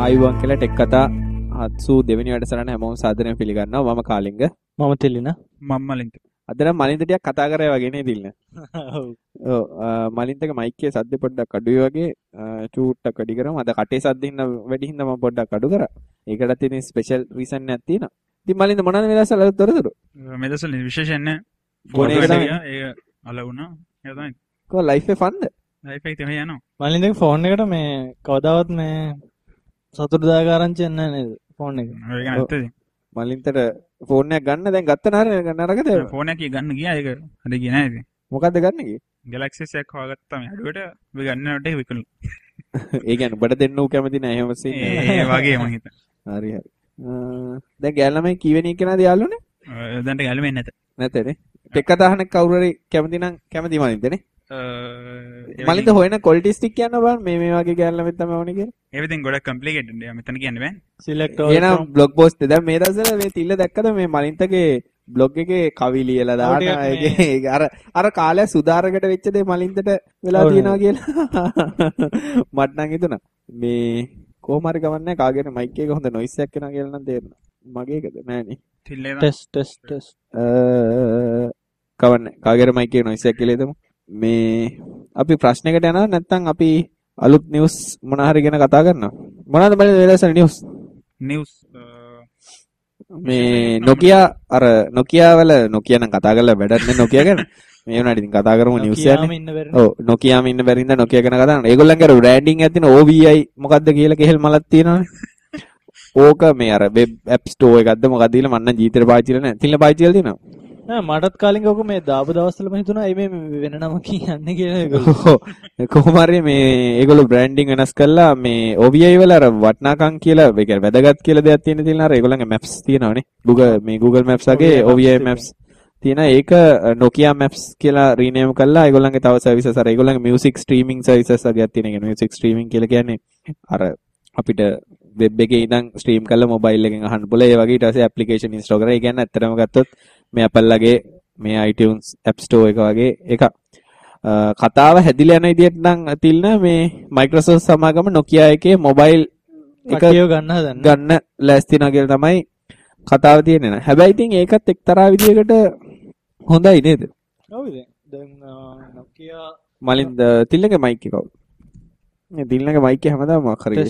ආයුබෝවන් කියලා ටෙක් කතා 72 වෙනි වැඩසටහන හැමෝම සාදරයෙන් පිළිගන්නවා. මම කාලිංග. මම තෙලින. මම මලින්ත. අද නම් මලින්ත ටිකක් කතා කරේ වගේ නේ තිල්න. ඔව්. මලින්තගේ මයික් එකේ සද්ද පොඩ්ඩක් අඩුයි වගේ චූට්ටක් වැඩි කරමු. අද කටේ සද්ද හින්දා වැඩි හින්දා මම පොඩ්ඩක් අඩු කරා. ඒකට තියෙන ස්පෙෂල් රීසන් එකක් තියෙනවා. ඉතින් මලින්ත මොනවද මේ දවස්වල අලුත් තොරතුරු? මේ දවස්වල විශේෂයෙන් නෑ. ෆෝන් එක තමයි. ඒක අල වුණා. ඒක තමයි. කොහොම ලයිෆ් එක ෆන්ද? ලයිෆ් එක තමයි යනවා. මලින්දගේ ෆෝන් එකට මේ කවදාවත් මේ සතුටුදායක ආරංචියක් නැහැ නේද ෆෝන් එක. ඒක නැත්තේ. මලින්තට ෆෝන් එකක් ගන්න දැන් ගත්ත නරකද? ෆෝන් එකක් ගන්න ගියා ඒක හරි ගියේ නෑ ඉතින්. මොකද්ද ගන්න ගියේ? Galaxy S එකක් හොයාගත්තා මේ අඩුවට ඔබ ගන්නවට ඒක විකුණු. ඒ කියන්නේ ඔබට දෙන්න ඌ කැමති නෑ එහෙම සින්නේ. ඒ වගේ මං හිතා. හරි හරි. දැන් ගෑල්ලාමයි කීවෙනි එකනද යාළුවනේ? දැන්ට ගැලුමෙන්නේ නැත. නැතනේ. ටෙක් කතාහන කවුරු හරි කැමති නම් කැමති මලින්දනේ. මලින්ද හොයන ක්වොලිටි ස්ටික් කියන්න බලන්න මේ වගේ ගෑල්ලාමෙත් තමයි ඕනේ කියලා. everything ගොඩක් complicated නේද මෙතන කියන්න බෑ. select එහෙනම් බ්ලොග් පෝස්ට් දැන් මේ දවස්වල මේ තිල්ල දැක්කද මේ මලින්තගේ බ්ලොග් එකේ කවි ලියලා දාන ඒක අර කාලය සුදාරකට වෙච්ච දේ මලින්තට වෙලා තියෙනවා කියලා මට නම් හිතුණා. මේ කොහොම හරි ගමන්නේ කාගේ මයික් එක හොඳ නොයිස් එකක් එනවා කියලා නම් තේරෙනවා. මගේ එකද නෑනේ. තිල්ලේ ටෙස්ට් කවන්නේ කාගේ මයික් එකේ නොයිස් එකක් කියලා හිතමු. මේ අපි ප්‍රශ්නයකට යනවා නැත්නම් අපි අලුත් නිවුස් මොන හරි ගැන කතා කරනවා. මොනවද බලන්නේ මේ දවස්වල නිවුස් මේ Nokia අර Nokia වල Nokia නම් කතා කරලා වැඩක් නෑ Nokia ගැන. මේ වුණාට ඉතින් කතා කරමු නිවුස් යන්නේ. ඔව් Nokiaම ඉන්න බැරි ඉඳ Nokia ගැන කතා කරනවා. ඒගොල්ලන්ගේ අර බ්‍රෑන්ඩින් එකක් තියෙන OVI මොකද්ද කියලා කෙහෙල් මලක් තියෙනවනේ. ඕක මේ අර වෙබ් ඇප් ස්ටෝර් එකක්ද මොකක්ද කියලා මම නම් ජීවිතේට පාවිච්චි කරලා නෑ. තිල්ල පාවිච්චි කරලා තියෙනවා. මටත් කාලින් ඔක මේ දාපු දවස්වලම හිතුණා මේ වෙන නම කියන්නේ කියලා ඒගොල්ලෝ. කොහොම හරි මේ ඒගොල්ලෝ බ්‍රෑන්ඩින් වෙනස් කරලා මේ OVI වල අර වටනාකම් කියලා ඒ කියන්නේ වැදගත් කියලා දෙයක් තියෙන තියෙනවා අර ඒගොල්ලන්ගේ maps තියෙනවනේ. Google Maps වගේ OVI Maps තියෙන ඒක Nokia Maps කියලා රීනේම් කරලා ඒගොල්ලන්ගේ තව සර්විසස් අර ඒගොල්ලන්ගේ music streaming services වගේක් තියෙන. ඒ කියන්නේ music streaming කියලා කියන්නේ අර අපිට වෙබ් එකේ ඉඳන් ස්ට්‍රීම් කරලා මොබයිල් එකෙන් අහන්න පුළුවන්. ඒ වගේ ඊට පස්සේ ඇප්ලිකේෂන් ඉන්ස්ටෝල් කරලා. ඒ කියන්නේ ඇත්තටම ගත්තොත් මේ Apple ලගේ මේ iTunes App Store එක වගේ එකක්. කතාව හැදිලා යන විදිහට නම් තිල්න මේ Microsoft සමාගම Nokia එකේ මොබයිල් එක ගන්න ලෑස්ති වෙනවා කියලා තමයි කතාව තියෙන්නේ. හැබැයි ඉතින් ඒකත් එක්තරා විදිහකට හොඳයි නේද? ඔව් දැන් Nokia මලින් තිල්ලගේ මයික් එක කවුද? මේ තිල්ලගේ මයික් එක හැමදාම මොකක් හරි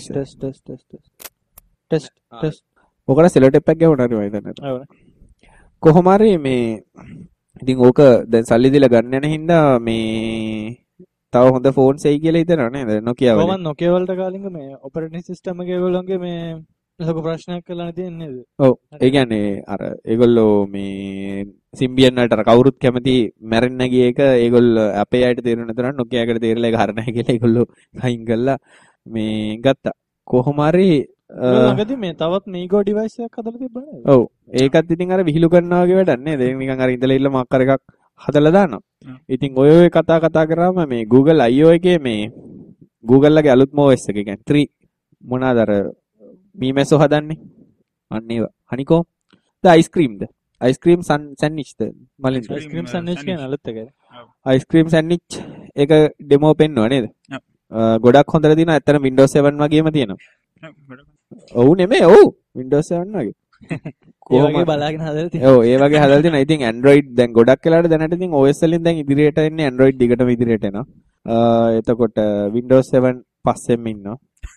ටෙස්ට් ඔකට සෙලෝ ටේප් එකක් ගහුණා හරි මම හිතන්නේ. ඔව්. කොහොම හරි මේ ඉතින් ඕක දැන් සල්ලි දීලා ගන්න යන හින්දා මේ තව හොඳ ෆෝන්ස් එයි කියලා හිතනවා නේද Nokia වල. කොහොමද Nokia වලට කාලින්ග මේ ඔපරේටින් සිස්ටම් එකේ ඒගොල්ලෝගේ මේ ලොකු ප්‍රශ්නයක් කරලා තියෙන්නේ නේද? ඔව්. ඒ කියන්නේ අර ඒගොල්ලෝ මේ Symbian වලට අර කවුරුත් කැමති මැරෙන්න ගිය එක ඒගොල්ලෝ අපේ අයට තේරුම් නැතුණා Nokia එකට තේරෙලා ඒක හරිය නැහැ කියලා ඒගොල්ලෝ අයින් කළා මේ ගත්තා. කොහොම හරි ළඟදී මේ තවත් Migo device එකක් හදලා තිබ්බා නේද? ඔව්. ඒකත් ඉතින් අර විහිළු කරනවා වගේ වැඩක් නේද? ඒක නිකන් අර ඉඳලා ඉල්ල මාක්කර එකක් හදලා දානවා. ඉතින් ඔය කතා කරාම මේ Google I/O එකේ මේ Google ලගේ අලුත්ම OS එක කියන්නේ 3 මොනවාද අර මීමැස්සෝ හදන්නේ? අන්න ඒවා. හනිකෝ ද අයිස්ක්‍රීම්ද? අයිස්ක්‍රීම් සෑන්ඩ්විච්ද? මලින් අයිස්ක්‍රීම් සෑන්ඩ්විච් කියන අලුත් එක. අයිස්ක්‍රීම් සෑන්ඩ්විච් එක ඩෙමෝ පෙන්නුවා නේද? ගොඩක් හොඳට තියෙනවා. ඇත්තට Windows 7 වගේම තියෙනවා. ඔව් නෙමෙයි ඔව් Windows 7 වගේ. කොහොමද බලාගෙන හදලා තියෙන්නේ? ඔව් ඒ වගේ හදලා තියෙනවා. ඉතින් Android දැන් ගොඩක් වෙලාවට දැනට ඉතින් OS වලින් දැන් ඉදිරියට එන්නේ Android දිගටම ඉදිරියට එනවා. එතකොට Windows 7 පස්සෙම ඉන්නවා.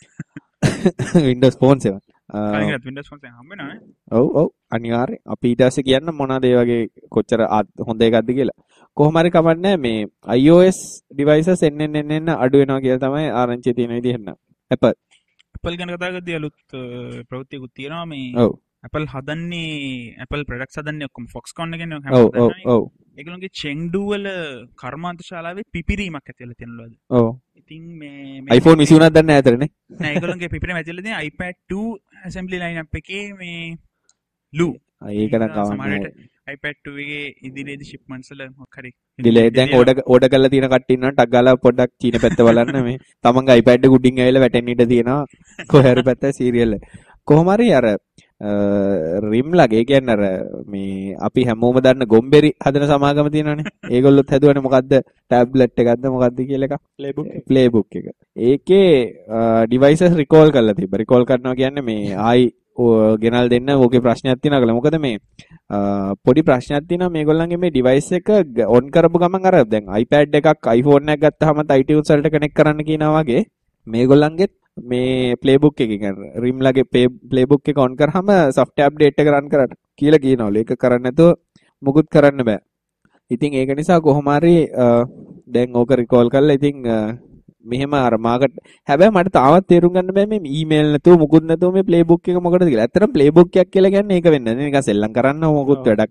Windows Phone 7. කාලින්ගත් Windows Phone 7 හම්බ වෙනවා නේ? ඔව් අනිවාර්යෙන්. අපි ඊට පස්සේ කියන්න මොනවාද ඒ වගේ කොච්චර හොඳ එකක්ද කියලා. කොහොම හරි කමන්නේ මේ iOS devices එන්න අඩු වෙනවා කියලා තමයි ආරංචිය තියෙන විදිහ නම්. Apple ගැන කතා කරද්දී අලුත් ප්‍රවෘත්තියකුත් තියෙනවා මේ ඔව් Apple හදන්නේ Apple products හදන්නේ ඔක්කොම Foxconn එකෙන් ඔව් ඒගොල්ලෝගේ Chengdu වල කර්මාන්ත ශාලාවේ පිපිරීමක් ඇති වෙලා තියෙනවලු අද. ඔව් ඉතින් මේ iPhone 21ක් දන්නේ නැහැ අතරනේ. නෑ ඒගොල්ලෝගේ පිපිරීම ඇති වෙලා තියෙන iPad 2 assembly lineup එකේ මේ ලු ඒක නම් කවන්නේ iPad 2 එකේ ඉදිරියේදී shipments වල මොකක් හරි ඩිලේ දැන් ඕඩර් කරලා තියෙන කට්ටිය ඉන්නවා ටක් ගාලා පොඩ්ඩක් චීන පැත්ත බලන්න මේ තමන්ගේ iPad එක උඩින් ඇවිල්ලා වැටෙන්න ඉඩ තියෙනවා කොහේ හරි පැත්තේ සීරියල් එක. කොහොම හරි අර රිම් ලගේ කියන්නේ අර මේ අපි හැමෝම දන්න ගොම්බෙරි හදන සමාගම තියෙනවනේ. ඒගොල්ලොත් හැදුවනේ මොකද්ද? ටැබ්ලට් එකක්ද මොකද්ද කියලා එකක්. ප්ලේබුක් එක. ඒකේ ඩිවයිසස් රිකෝල් කරලා තිබ්බා. රිකෝල් කරනවා කියන්නේ මේ ආයි ගෙනල් දෙන්න ඕකේ ප්‍රශ්නයක් තියෙනවා කියලා. මොකද මේ පොඩි ප්‍රශ්නයක් තියෙනවා මේගොල්ලන්ගේ මේ ඩිවයිස් එක ඔන් කරපු ගමන් අර දැන් iPad එකක් iPhone එකක් ගත්තාම iTunes වලට කනෙක්ට් කරන්න කියනවා වගේ මේගොල්ලන්ගේ මේ ප්ලේබුක් එකකින් රිම් ලගේ ප්ලේබුක් එක ඔන් කරාම software update එක run කරන්න කියලා කියනවලු. ඒක කරන්නේ නැතුව මුකුත් කරන්න බෑ. ඉතින් ඒක නිසා කොහොම හරි දැන් ඕක රිකෝල් කරලා ඉතින් මෙහෙම අර මාකට හැබැයි මට තාමත් තේරුම් ගන්න බෑ මේ ඊමේල් නැතුව මුකුත් නැතුව මේ ප්ලේබුක් එක මොකටද කියලා. ඇත්තටම ප්ලේබුක් එකක් කියලා කියන්නේ ඒක වෙන්නේ නැහැ. නිකන් සෙල්ලම් කරන්න මොකුත් වැඩක්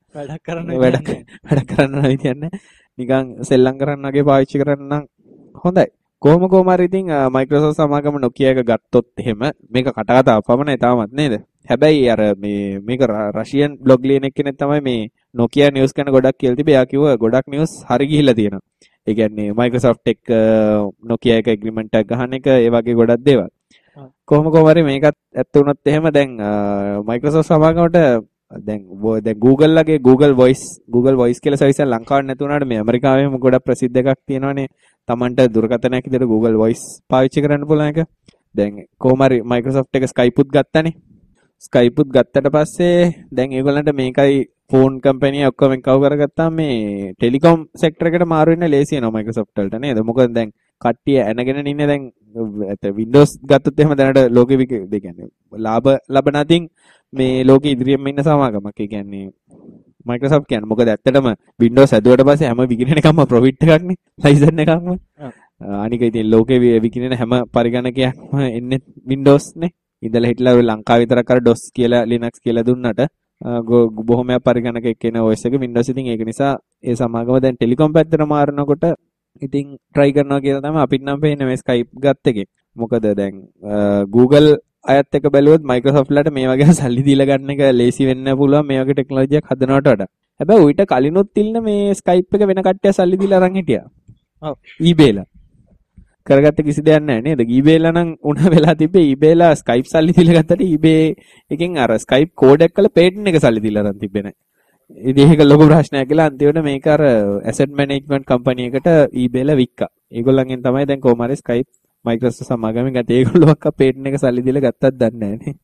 කරන්න කියන්නේ නිකන් සෙල්ලම් කරන්න වගේ පාවිච්චි කරන්න නම් හොඳයි. කොහොම හරි ඉතින් Microsoft සමාගම Nokia එක ගත්තොත් එහෙම මේක කටකතාව පමණයි තාමත් නේද? හැබැයි අර මේක රෂියන් බ්ලොග් ලියන එක්කෙනෙක් තමයි මේ Nokia news ගැන ගොඩක් කියලා තිබේ. එයා කිව්වා ගොඩක් news හරි ගිහිල්ලා තියෙනවා. ඒ කියන්නේ Microsoft එක්ක Nokia එක agreement එකක් ගහන එක ඒ වගේ ගොඩක් දේවල්. කොහොම හරි මේකත් ඇත්ත වුණොත් එහෙම දැන් Microsoft සමාගමට දැන් Google ලගේ Google Voice කියලා සර්විස් එක ලංකාවේ නැති වුණාට මේ ඇමරිකාවේම ගොඩක් ප්‍රසිද්ධ එකක් තියෙනවානේ. Tamanට දුරකථනයක් විදිහට Google Voice පාවිච්චි කරන්න පුළුවන් එක. දැන් කොහොම හරි Microsoft එක Skype උත් ගත්තානේ. Skype උත් ගත්තට පස්සේ දැන් ඒගොල්ලන්ට මේකයි ෆෝන් කම්පැනි ඔක්කොම එකව කරගත්තාම මේ ටෙලිකොම් සෙක්ටර් එකට මාරු වෙන්න ලේසි වෙනවා Microsoft වලට නේද? මොකද දැන් කට්ටිය ඇනගෙන ඉන්නේ දැන් Windows ගත්තොත් එහෙම දැනට ලෝකෙ දෙ කියන්නේ ලාභ ලබන අතින් මේ ලෝකෙ ඉදිරියෙම ඉන්න සමාගමක්. ඒ කියන්නේ Microsoft කියන්නේ මොකද ඇත්තටම Windows හැදුවට පස්සේ හැම විකිනෙන එකක්ම ප්‍රොෆිට් එකක්නේ. ලයිසන් එකක්ම. අනික ඉතින් ලෝකෙ විකිනෙන හැම පරිගණකයක්ම එන්නේ Windows නේ. ඉඳලා හිටලා ලංකාව විතරක් අර DOS කියලා Linux කියලා දුන්නට බොහොමයක් පරිගණක එක්කෙන OS එක Windows. ඉතින් ඒක නිසා ඒ සමාගම දැන් ටෙලිකොම් පැත්තට මාරනකොට ඉතින් try කරනවා කියලා තමයි අපිට නම් පේන්නේ මේ Skype ගත්ත එකේ. මොකද දැන් Google අයත් එක බැලුවොත් Microsoft ලට මේ වගේ සල්ලි දීලා ගන්න එක ලේසි වෙන්න පුළුවන් මේ වගේ ටෙක්නොලොජි එකක් හදනවට වඩා. හැබැයි ඌට කලිනුත් තිල්න මේ Skype එක වෙන කට්ටිය සල්ලි දීලා අරන් හිටියා. ඔව්. eBayලා. කරගත්ත කිසි දෙයක් නැහැ නේද? eBayලා නම් උණ වෙලා තිබ්බේ eBayලා Skype සල්ලි දීලා ගත්තට eBay එකෙන් අර Skype කෝඩ් එක කරලා patent එක සල්ලි දීලා අරන් තිබ්බේ නැහැ. ඉතින් ඒක ලොකු ප්‍රශ්නයක් කියලා අන්තිමට මේක අර asset management company එකට eBayලා වික්කා. ඒගොල්ලන්ගෙන් තමයි දැන් කොහොම හරි Skype Microsoft සමාගමෙන් ගත්තේ. ඒගොල්ලෝ අක්ක patent එක සල්ලි දීලා ගත්තත් දන්නේ නැහැ නේ.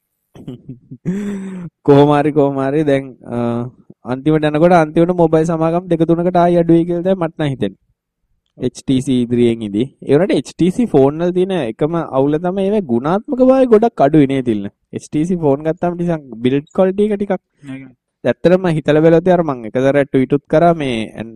කොහොම හරි දැන් අන්තිමට යනකොට මොබයිල් සමාගම් දෙක තුනකට ආයි අඩු වෙයි කියලා තමයි මට නම් හිතෙන්නේ. HTC ඉදිරියෙන් ඉදී. ඒ වුණාට HTC ෆෝන් වල තියෙන එකම අවුල තමයි ඒවා ගුණාත්මක භාවය ගොඩක් අඩුයි නේ තිල්න. HTC ෆෝන් ගත්තාම ටිකක් බිල්ඩ් ක්වලිටි එක ටිකක් ඇත්තටම හිතලා බලද්දී අර මම එකතරම් ට්වීට් උත් කරා මේ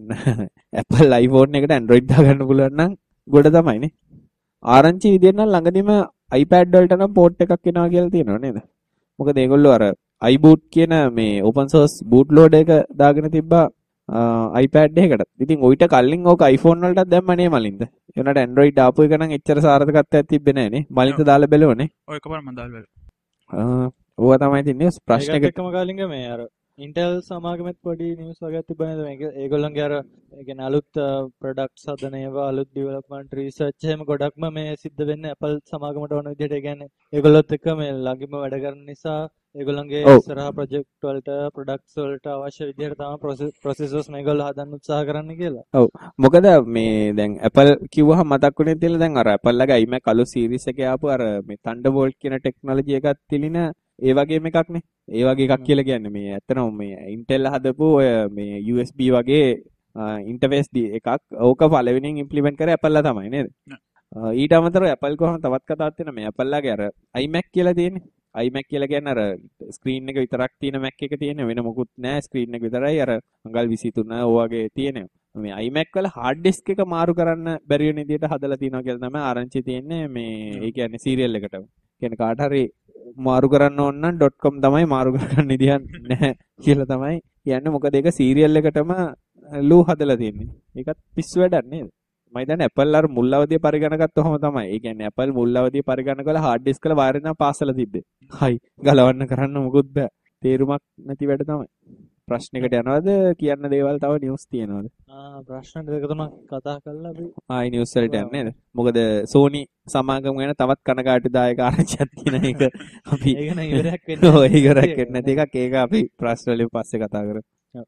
Apple iPhone එකට Android දාගන්න පුළුවන් නම් ගොඩ තමයි නේ. ආරංචි විදියට නම් ළඟදිම iPad වලට නම් පෝට් එකක් එනවා කියලා තියෙනවා නේද? මොකද ඒගොල්ලෝ අර iBoot කියන මේ open source boot loader එක දාගෙන තිබ්බා iPad එකකට. ඉතින් ඔయిత කලින් ඕක iPhone වලටත් දැම්මනේ මලින්ද. ඒ වුණාට Android ආපු එක නම් එච්චර සාර්ථකත්වයක් තිබ්බේ නැහැ නේ. මලින්ද දාලා බැලුවනේ. ඔය එකපාරම මම දාලා බැලුවා. ඕවා තමයි තින්නේ ප්‍රශ්න එක. එකම කාලින්ග මේ අර Intel සමාගමෙත් පොඩි නිවුස් වගේක් තිබ්බනේ මේක. ඒගොල්ලන්ගේ අර ඒ කියන්නේ අලුත් ප්‍රොඩක්ට්ස් හදන ඒවා අලුත් ඩෙවලොප්මන්ට් රිසර්ච් එහෙම ගොඩක්ම මේ සිද්ධ වෙන්නේ Apple සමාගමට වන විදිහට. ඒ කියන්නේ ඒගොල්ලොත් එක්ක මේ ළඟින්ම වැඩ කරන නිසා ඒගොල්ලන්ගේ ඉස්සරහා ප්‍රොජෙක්ට් වලට ප්‍රොඩක්ට්ස් වලට අවශ්‍ය විදිහට තමයි ප්‍රොසෙසර්ස් මේගොල්ලෝ හදන්න උත්සාහ කරන්න කියලා. ඔව්. මොකද මේ දැන් Apple කිව්වහම මතක් වුණේ තියලා දැන් අර Apple ලගේ iMac අලුත් සීරීස් එකේ ආපු අර මේ Thunderbolt කියන ටෙක්නොලොජි එකක් තිලින ඒ වගේම එකක්නේ. ඒ වගේ එකක් කියලා කියන්නේ මේ ඇත්තටම මේ Intel හදපු ඔය මේ USB වගේ ඉන්ටර්ෆේස් එකක්. ඕක පළවෙනියෙන් ඉම්ප්ලිමන්ට් කරේ Apple ලා තමයි නේද? ඊට අමතරව Apple කොහොම තවත් කතාවක් තියෙනවා මේ Apple ලාගේ අර iMac කියලා තියෙන්නේ. iMac කියලා කියන්නේ අර ස්ක්‍රීන් එක විතරක් තියෙන Mac එක තියෙන වෙන මොකුත් නැහැ. ස්ක්‍රීන් එක විතරයි අර අඟල් 23 ඔය වගේ තියෙනවා. මේ iMac වල hard disk එක මාරු කරන්න බැරි වෙන විදිහට හදලා තියෙනවා කියලා තමයි ආරංචි තියෙන්නේ මේ ඒ කියන්නේ serial එකට. කියන්නේ කාට හරි මාරු කරන්න ඕන නම් .com තමයි මාරු කරගන්න විදියක් නැහැ කියලා තමයි කියන්නේ. මොකද ඒක serial එකටම ලූ හදලා තියෙන්නේ. ඒකත් පිස්සු වැඩක් නේද? මම හිතන්නේ Apple අර මුල් අවදියේ පරිගණකත් ඔහොම තමයි. ඒ කියන්නේ Apple මුල් අවදියේ පරිගණක වල hard disk වල වයර් එක පාසලා තිබ්බේ. හයි ගලවන්න කරන්න මොකුත් බෑ. තේරුමක් නැති වැඩ තමයි. ප්‍රශ්නයකට යනවද කියන්න දේවල් තව නිවුස් තියෙනවද? ප්‍රශ්න දෙක තුනක් කතා කරලා අපි ආයි නිවුස් වලට යන්නේ නේද? මොකද සෝනි සමාගම ගැන තවත් කනගාටුදායක ආරංචියක් තියෙන එක අපි ඒක නම් ඉවරයක් වෙන්නේ ඔය ඉවරයක් වෙන්නේ නැති එකක්. ඒක අපි ප්‍රශ්න වලින් පස්සේ කතා කරමු. ඔව්.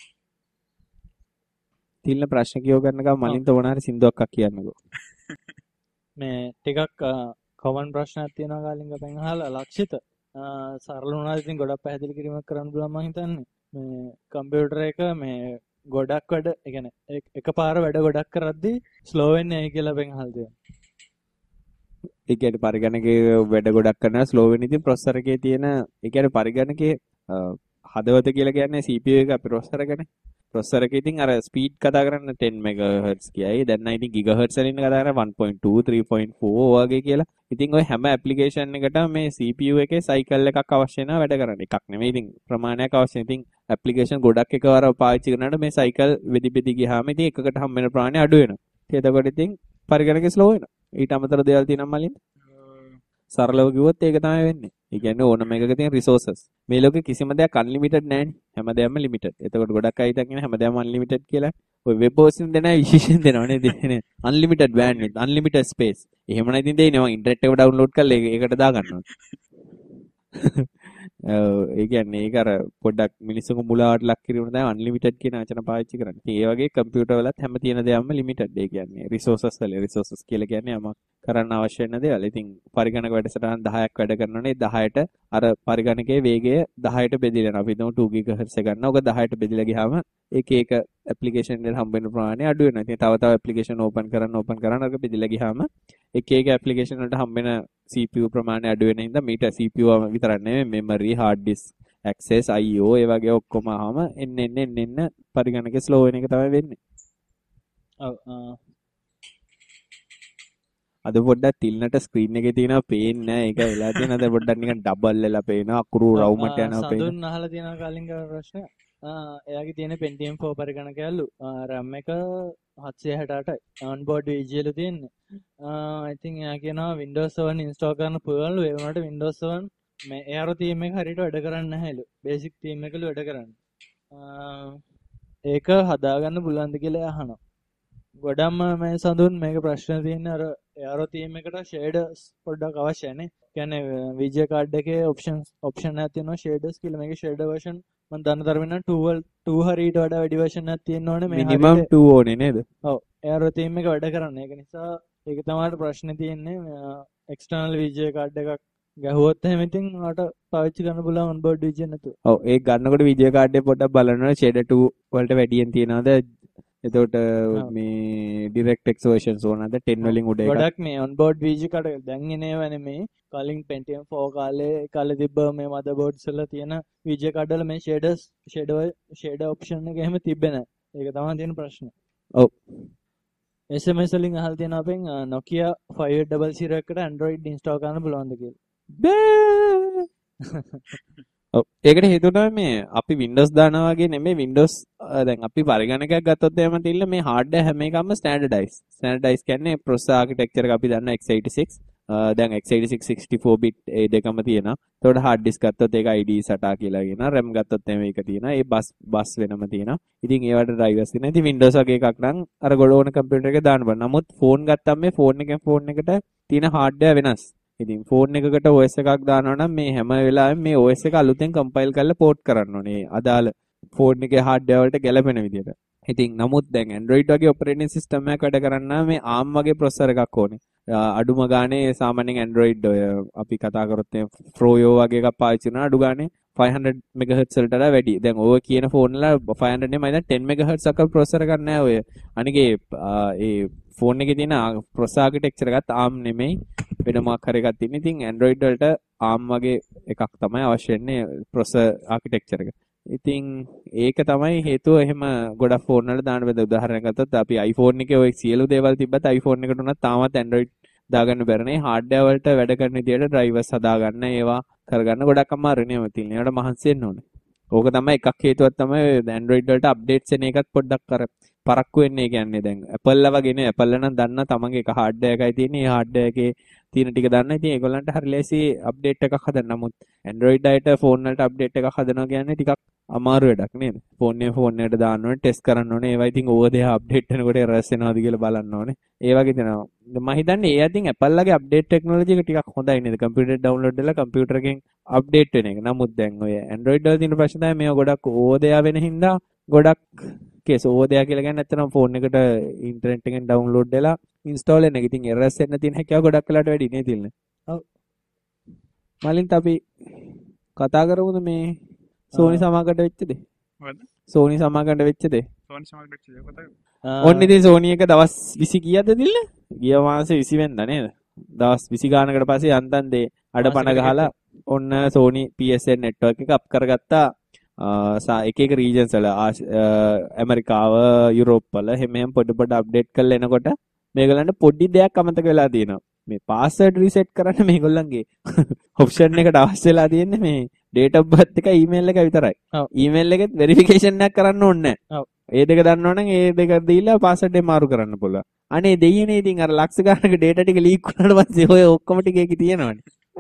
තිල්න ප්‍රශ්න කියව ගන්නකම් මලින්ත ඕන හරි සින්දුවක් කියන්නකෝ. මේ ටිකක් කොමන් ප්‍රශ්නයක් තියෙනවා කාලින්ග අපෙන් අහලා ලක්ෂිත සරල වුණාද ඉතින් ගොඩක් පැහැදිලි කිරීමක් කරන්න පුළුවන් මම හිතන්නේ. මේ කම්පියුටර් එක මේ ගොඩක් වැඩ ඒ කියන්නේ එකපාර වැඩ ගොඩක් කරද්දී ස්ලෝ වෙන්නේ ඇයි කියලා අපෙන් අහලා තියෙනවා. ඒ කියන්නේ පරිගණකයේ වැඩ ගොඩක් කරනවා ස්ලෝ වෙන ඉතින් ප්‍රොසෙසර් එකේ තියෙන ඒ කියන්නේ පරිගණකයේ හදවත කියලා කියන්නේ CPU එක අපේ ප්‍රොසෙසර් එකනේ. ප්‍රොසෙසර් එකේ ඉතින් අර ස්පීඩ් කතා කරන්න 10 MHz කියයි. දැන් නම් ඉතින් GHz වලින් කතා කරන්නේ 1.2 3.4 වගේ කියලා. ඉතින් ඔය හැම ඇප්ලිකේෂන් එකටම මේ CPU එකේ සයිකල් එකක් අවශ්‍ය වෙනවා වැඩ කරන්න. එකක් නෙමෙයි ඉතින් ප්‍රමාණයක් අවශ්‍ය. ඉතින් ඇප්ලිකේෂන් ගොඩක් එකවර පාවිච්චි කරනකොට මේ සයිකල් වෙදි වෙදි ගියාම ඉතින් එකකට හම් වෙන ප්‍රමාණය අඩු වෙනවා. එතකොට ඉතින් පරිගණකේ ස්ලෝ වෙනවා. ඊට අමතර දේවල් තියෙනවා මලින්. සරලව කිව්වොත් ඒක තමයි වෙන්නේ. ඒ කියන්නේ ඕනම එකක තියෙන resources. මේ ලෝකේ කිසිම දෙයක් unlimited නැහැ නේ. හැමදේම limited. එතකොට ගොඩක් අය හිතන්නේ හැමදේම unlimited කියලා. ඔය වෙබ් හොස්ටින් දෙන අය විශේෂයෙන් දෙනවා නේද? unlimited bandwidth, unlimited space. එහෙම නැත්නම් ඉතින් දෙන්නේ මම ඉන්ටර්නෙට් එක ඩවුන්ලෝඩ් කරලා ඒකට දාගන්නවා. ඒ කියන්නේ ඒක අර පොඩ්ඩක් මිනිස්සුන්ගේ මුලාවට ලක් කිරීම තමයි unlimited කියන වචන පාවිච්චි කරන්නේ. ඉතින් ඒ වගේ කම්පියුටර් වලත් හැම තියෙන දෙයක්ම limited. ඒ කියන්නේ resources වල resources කියලා කියන්නේ යමක් කරන්න අවශ්‍ය වෙන දේවල්. ඉතින් පරිගණක වැඩසටහන් 10ක් වැඩ කරනෝනේ 10ට අර පරිගණකයේ වේගය 10ට බෙදලා යනවා. අපි හිතමු 2 GHz එක ගන්නවා. ඔක 10ට බෙදලා ගියාම එක ඇප්ලිකේෂන් වල හම්බ වෙන ප්‍රමාණය අඩු වෙනවා. ඉතින් තව ඇප්ලිකේෂන් ඕපන් කරන්න අරක බෙදලා ගියාම එක ඇප්ලිකේෂන් වලට හම්බ වෙන CPU ප්‍රමාණය අඩු වෙන හින්දා මීට CPU විතරක් නෙමෙයි memory hard disk access IO ඒ වගේ ඔක්කොම ආවම එන්න පරිගණකේ ස්ලෝ වෙන එක තමයි වෙන්නේ. ඔව් අද පොඩ්ඩක් තිල්නට ස්ක්‍රීන් එකේ තියෙනවා පේන්නේ නැහැ. ඒක වෙලා තියෙන අද පොඩ්ඩක් නිකන් ඩබල් වෙලා පේනවා. අකුරු රවුමට යනවා පේනවා. සඳුන් අහලා තියෙනවා කාලින්ග ප්‍රශ්න. එයාගේ තියෙන Pentium 4 පරිගණකයලු RAM එක 768යි. onboard VGA තියෙන්නේ. I think එයා කියනවා Windows 7 install කරන්න පුළුවන්ලු. ඒ වුණාට Windows 7 මේ AR theme එක හරියට වැඩ කරන්නේ නැහැලු. basic theme එකලු වැඩ කරන්නේ. ඒක හදාගන්න පුළුවන්ද කියලා අහනවා. ගොඩක්ම මේ සඳුන් මේක ප්‍රශ්න තියෙන්නේ අර AR theme එකට shaders පොඩ්ඩක් අවශ්‍යයි නේ. කියන්නේ VGA card එකේ option එකක් තියෙනවා shaders කියලා. මේකේ shader version මම දන්න තරමින් නම් 2 හරි ඊට වඩා වැඩි version එකක් තියෙන්න ඕනේ මේ minimum 2 ඕනේ නේද? ඔව් AR theme එක වැඩ කරන්නේ. ඒක නිසා ඒක තමයි ප්‍රශ්නේ තියෙන්නේ. external VGA card එකක් ගැහුවොත් එහෙම ඉතින් ඔයාලට පාවිච්චි කරන්න පුළුවන් onboard VGA නැතුව. ඔව් ඒක ගන්නකොට VGA card එක පොඩ්ඩක් බලන්න shader 2 වලට වැඩියෙන් තියනවාද? එතකොට මේ DirectX versions ඕනද 10 වලින් උඩ එකක් ගොඩක් මේ onboard VGA card දැන් එනේව නෙමෙයි කලින් Pentium 4 කාලේ තිබ්බ මේ motherboards වල තියෙන VGA card වල මේ shader option එක එහෙම තිබ්බේ නැහැ. ඒක තමයි තියෙන ප්‍රශ්නේ. ඔව් SMS වලින් අහලා තියෙන අපෙන් Nokia 5800 එකට Android install කරන්න පුළුවන්ද කියලා. බෑ. ඔව් ඒකට හේතුව තමයි මේ අපි Windows දානවා වගේ නෙමෙයි Windows දැන් අපි පරිගණකයක් ගත්තොත් එහෙම තියilla මේ hardware හැම එකම standardize කියන්නේ processor architecture එක අපි දන්න x86 දැන් x86 64 bit ඒ දෙකම තියෙනවා. එතකොට hard disk ගත්තොත් ඒක IDE SATA කියලා කියනවා. RAM ගත්තොත් එහෙම ඒක තියෙනවා. ඒ bus වෙනම තියෙනවා. ඉතින් ඒවට drivers තියෙනවා. ඉතින් Windows වගේ එකක් නම් අර ගොඩ ඕන කම්පියුටර් එකේ දාන්න බෑ. නමුත් phone ගත්තම මේ phone එකෙන් phone එකට තියෙන hardware වෙනස්. ඉතින් ෆෝන් එකකට OS එකක් දානවා නම් මේ හැම වෙලාවෙම මේ OS එක අලුතෙන් කම්පයිල් කරලා පෝට් කරන්න ඕනේ. අදාළ ෆෝන් එකේ හાર્ඩ්වෙයාර් වලට ගැලපෙන විදිහට. ඉතින් නමුත් දැන් Android වගේ ඔපරේටින් සිස්ටම් එකක් වැඩ කරන්න මේ ARM වගේ ප්‍රොසෙසර් එකක් ඕනේ. අඩුම ගානේ සාමාන්‍යයෙන් Android ඔය අපි කතා කරොත් Froyo වගේ එකක් පාවිච්චි කරනවා අඩු ගානේ 500 MHz වලට වඩා වැඩි. දැන් ඔය කියන ෆෝන් වල 500 නෙමෙයි දැන් 10 MHz අක ප්‍රොසෙසර් එකක් නැහැ ඔය. අනික ඒ ෆෝන් එකේ තියෙන ප්‍රොසෙසර් ආකිටෙක්චර් එකත් ARM නෙමෙයි වෙන මොකක් හරි එකක් තියෙන. ඉතින් Android වලට ARM වගේ එකක් තමයි අවශ්‍ය වෙන්නේ ප්‍රොසෙසර් ආකිටෙක්චර් එක. ඉතින් ඒක තමයි හේතුව එහෙම ගොඩක් ෆෝන් වල දාන්න බෑ. උදාහරණයක් ගත්තොත් අපි iPhone එකේ ඔය සියලු දේවල් තිබ්බත් iPhone එකට උනත් තාමත් Android දාගන්න බැරනේ. හાર્ඩ්වෙයාර් වලට වැඩ කරන විදියට drivers හදාගන්න ඒවා කරගන්න ගොඩක් අමාරුනේ මේ තියෙන. ඒකට මහන්සි වෙන්න ඕනේ. ඕක තමයි එකක් හේතුවක් තමයි Android වලට updates එන එකත් පොඩ්ඩක් අර පරක්කු වෙන්නේ. කියන්නේ දැන් Apple ලා වගේ නේ. Apple නම් දන්න තමන්ගේ එක hardware එකයි තියෙන්නේ. ඒ hardware එකේ තියෙන ටික දන්න. ඉතින් ඒගොල්ලන්ට හරි ලේසි අප්ඩේට් එකක් හදන්න. නමුත් Android අයට ෆෝන් වලට අප්ඩේට් එකක් හදනවා කියන්නේ ටිකක් අමාරු වැඩක් නේද? ෆෝන් එකට දාන්න ඕනේ, ටෙස්ට් කරන්න ඕනේ. ඒවා ඉතින් ඕව දෙහා අප්ඩේට් වෙනකොට එරර්ස් එනවද කියලා බලන්න ඕනේ. ඒ වගේ දෙනවා. මම හිතන්නේ ඒ අතින් Apple ලගේ අප්ඩේට් ටෙක්නොලොජි එක ටිකක් හොඳයි නේද? කම්පියුටර් ඩවුන්ලෝඩ් කරලා කම්පියුටර් එකෙන් අප්ඩේට් වෙන එක. නමුත් දැන් ඔය Android වල තියෙන ප්‍රශ්න තමයි මේවා ගොඩක් ඕව දෙහා වෙන හින්දා ගොඩක් කේස් ඕව දෙහා කියලා කියන්නේ නැත්නම් ෆෝන් එකට ඉන්ටර්නෙට් එකෙන් ඩවුන්ලෝඩ් වෙලා ඉන්ස්ටෝල් වෙන එක. ඉතින් එරර්ස් එන්න තියෙන හැකියාව ගොඩක් වෙලාට වැඩි නේ තිල්නේ. ඔව්. මලින්ත අපි කතා කරමුද මේ සෝනි සමාගමට වෙච්ච දේ? මොකද්ද? සෝනි සමාගමට වෙච්ච දේ. සෝනි සමග දෙච්ච දේ කතා ඔන්න ඉතින් සෝනි එක දවස් 20 කීයද දිල්ල? ගිය මාසේ 20 වෙනිදා නේද? දවස් 20 ගානකට පස්සේ යන්තම් දේ අඩපණ ගහලා ඔන්න සෝනි PSN නෙට්වර්ක් එක අප් කරගත්තා. එක එක රීජන්ස් වල ඇමරිකාව, යුරෝප් වල හැමෙම පොඩ පොඩ අප්ඩේට් කරලා එනකොට මේගොල්ලන්ට පොඩි දෙයක් අමතක වෙලා තියෙනවා. මේ පාස්වර්ඩ් රීසෙට් කරන්න මේගොල්ලන්ගේ ඔප්ෂන් එකට අවශ්‍ය වෙලා තියෙන්නේ මේ date of birth එක email එක විතරයි. email එකෙත් verification එකක් කරන්න ඕනේ නැහැ. ඒ දෙක දන්නවනම් ඒ දෙක දීලා පාස්වර්ඩ් එක මාරු කරන්න පුළුවන්. අනේ දෙයියනේ ඉතින් අර ලක්ෂ ගානක data ටික ලීක් වුණාට පස්සේ ඔය ඔක්කොම ටික ඒකේ තියෙනවනේ.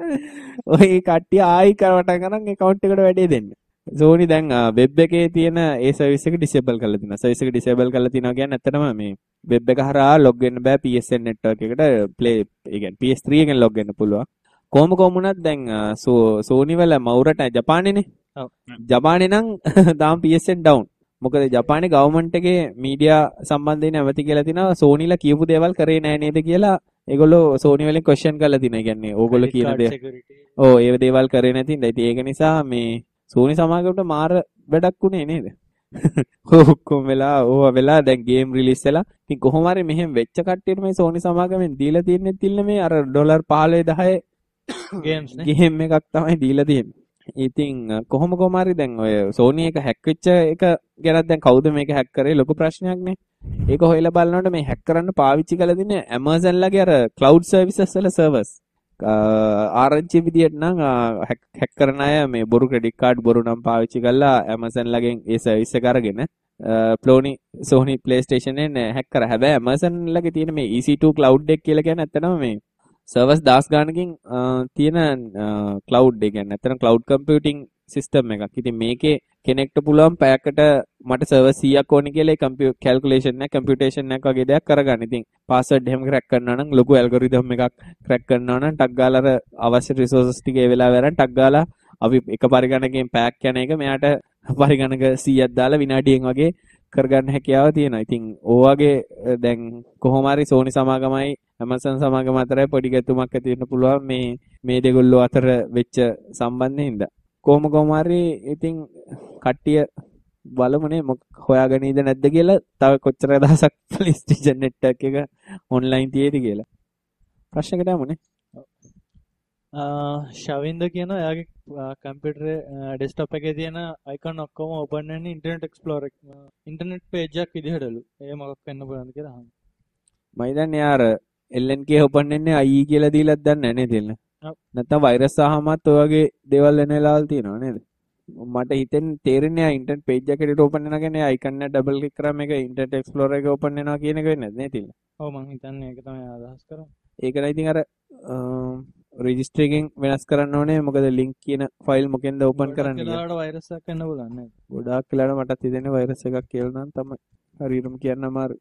ඔය කට්ටිය ආයි කරවටන් කරන් account එකට වැඩේ දෙන්න. සෝනි දැන් වෙබ් එකේ තියෙන ඒ සර්විස් එක disable කරලා තිනවා. සර්විස් එක disable කරලා තිනවා කියන්නේ ඇත්තටම මේ වෙබ් එක හරහා log වෙන්න බෑ PSN network එකට play ඒ කියන්නේ PS3 එකෙන් log වෙන්න පුළුවන්. කොහොම වුණත් දැන් සෝනි වල මවුරට ජපානේනේ. ඔව්. ජපානේ නම් තාම PSN down. මොකද ජපානයේ ගවර්න්මන්ට් එකේ මීඩියා සම්බන්ධයෙන් ඇමති කියලා තිනවා සෝනිලා කියපු දේවල් කරේ නෑ නේද කියලා ඒගොල්ලෝ සෝනි වලින් ක්වෙස්චන් කරලා තිනවා. ඒ කියන්නේ ඕගොල්ලෝ කියන දේ. ඔව් ඒ දේවල් කරේ නැති ඉඳලා. ඉතින් ඒක නිසා මේ සෝනි සමාගමට මාර වැඩක් උනේ නේද? ඔක්කොම වෙලා දැන් ගේම් රිලීස් වෙලා. ඉතින් කොහොම හරි මෙහෙම වෙච්ච කට්ටියට මේ සෝනි සමාගමෙන් දීලා තියෙන්නේ තිල්ල මේ අර ඩොලර් 15 10 ගේම්ස් නේ. ගේම් එකක් තමයි දීලා තියෙන්නේ. ඉතින් කොහොම හරි දැන් ඔය සෝනි එක හැක් වෙච්ච එක ගැන දැන් කවුද මේක හැක් කරේ ලොකු ප්‍රශ්නයක් නේ. ඒක හොයලා බලනකොට මේ හැක් කරන්න පාවිච්චි කරලා තියෙන Amazon ලගේ අර cloud services වල servers. ආරංචි විදියට නම් හැක් කරන අය මේ බොරු ක්‍රෙඩිට් කාඩ් බොරු නම් පාවිච්චි කරලා Amazon ලගෙන් ඒ සර්විස් එක අරගෙන Sony PlayStation එකෙන් හැක් කරා. හැබැයි Amazon ලගේ තියෙන මේ EC2 cloud එක කියලා කියන්නේ ඇත්තටම මේ සර්වර්ස් 10 ගානකින් තියෙන cloud එක කියන්නේ ඇත්තටම cloud computing system එකක්. ඉතින් මේකේ කෙනෙක්ට පුළුවන් පැයකට මට සර්වර් 100ක් ඕනේ කියලා ඒ calculation එක computation එකක් වගේ දෙයක් කරගන්න. ඉතින් password එහෙම crack කරනවා නම් ලොකු algorithm එකක් crack කරනවා නම් ටක් ගාලා අර අවශ්‍ය resources ටික ඒ වෙලාව වරන් ටක් ගාලා අපි එක පරිගණකයෙන් පැයක් යන එක මෙයාට පරිගණක 100ක් දාලා විනාඩියෙන් වගේ කරගන්න හැකියාව තියෙනවා. ඉතින් ඕවාගේ දැන් කොහොම හරි සෝනි සමාගමයි Amazon සමාගම අතරයි පොඩි ගැතුමක් ඇති වෙන්න පුළුවන් මේ දෙගොල්ලෝ අතර වෙච්ච සම්බන්ධයෙන්. කොහොම හරි ඉතින් කට්ටිය බලමුනේ හොයාගෙන ඉඳ නැද්ද කියලා. තව කොච්චර දවසක් PlayStation network එක online තියෙද කියලා. ප්‍රශ්නකට යමුනේ. ශවින්ද කියන එයාගේ කම්පියුටරේ ඩෙස්ක්ටොප් එකේ තියෙන අයිකන් ඔක්කොම ඕපන් වෙන්නේ ඉන්ටර්නෙට් එක්ස්ප්ලෝරර් ඉන්ටර්නෙට් පේජ් එකක් විදිහටලු. ඒ මොකක් වෙන්න පුළුවන්ද කියලා අහන්න. මම හිතන්නේ යාර LNK ඕපන් වෙන්නේ IE කියලා දීලාත් දන්නේ නැහැ නේද දෙන්න. නැත්නම් වෛරස් ආවමත් ඔය වගේ දේවල් වෙන වෙලාවල් තියෙනවා නේද? මට හිතෙන්නේ තේරෙන්නේ ඉන්ටර්නෙට් පේජ් එකකට ඕපන් වෙනවා කියන්නේ අයිකන් එක ඩබල් ක්ලික් කරාම මේක ඉන්ටර්නෙට් එක්ස්ප්ලෝරර් එක ඕපන් වෙනවා කියන එක වෙන්නේ නැද්ද නේද? ඔව් මම හිතන්නේ ඒක තමයි අදහස් කරන්නේ. ඒක නම් ඉතින් අර රෙජිස්ටර් එකෙන් වෙනස් කරන්න ඕනේ. මොකද ලින්ක් කියන ෆයිල් මොකෙන්ද ඕපන් කරන්නේ කියලා. ඒකට වෛරස් එකක් එන්න පුළුවන් නේද? ගොඩාක් වෙලාවට මටත් හිතෙන්නේ වෛරස් එකක් කියලා නම් තමයි. හරියටම කියන්න අමාරුයි.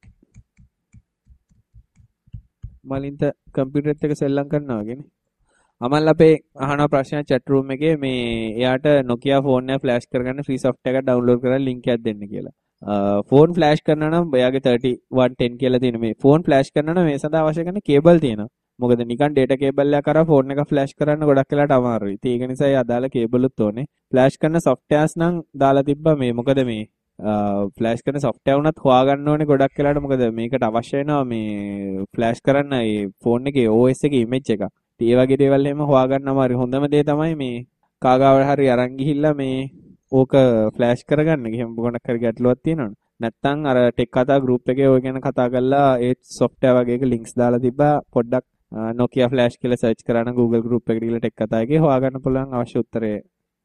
මලින්ත කම්පියුටර් එක සෙල්ලම් කරනවා වගේනේ. අමල් අපේ අහන ප්‍රශ්න chat room එකේ මේ එයාට Nokia phone එක flash කරගන්න free software එකක් download කරලා link එකක් දෙන්න කියලා. phone flash කරනවා නම් එයාගේ 3110 කියලා තියෙන මේ phone flash කරනවා නම් මේ සඳහා අවශ්‍ය කරන cable තියෙනවා. මොකද නිකන් data cable එකක් කරා phone එක flash කරන්න ගොඩක් වෙලාට අමාරුයි. ඉතින් ඒක නිසා ඒ අදාළ cable උත් ඕනේ. flash කරන softwares නම් දාලා තිබ්බා මේ මොකද මේ ෆ්ලෑෂ් කරන software උනත් හොයාගන්න ඕනේ ගොඩක් වෙලාට. මොකද මේකට අවශ්‍ය වෙනවා මේ ෆ්ලෑෂ් කරන්න ඒ ෆෝන් එකේ OS එකේ image එකක්. ඉතින් ඒ වගේ දේවල් එහෙම හොයාගන්න අමාරුයි. හොඳම දේ තමයි මේ කාගාවට හරි අරන් ගිහිල්ලා මේ ඕක ෆ්ලෑෂ් කරගන්න. එහෙම ගොඩක් හරි ගැටලුවක් තියෙනවනේ. නැත්තම් අර ටෙක් කතා group එකේ ඔය ගැන කතා කරලා ඒ software වගේ එක links දාලා තිබ්බා. පොඩ්ඩක් Nokia flash කියලා search කරා නම් Google group එකට ගිහලා ටෙක් කතා එකේ හොයාගන්න පුළුවන් අවශ්‍ය උත්තරේ.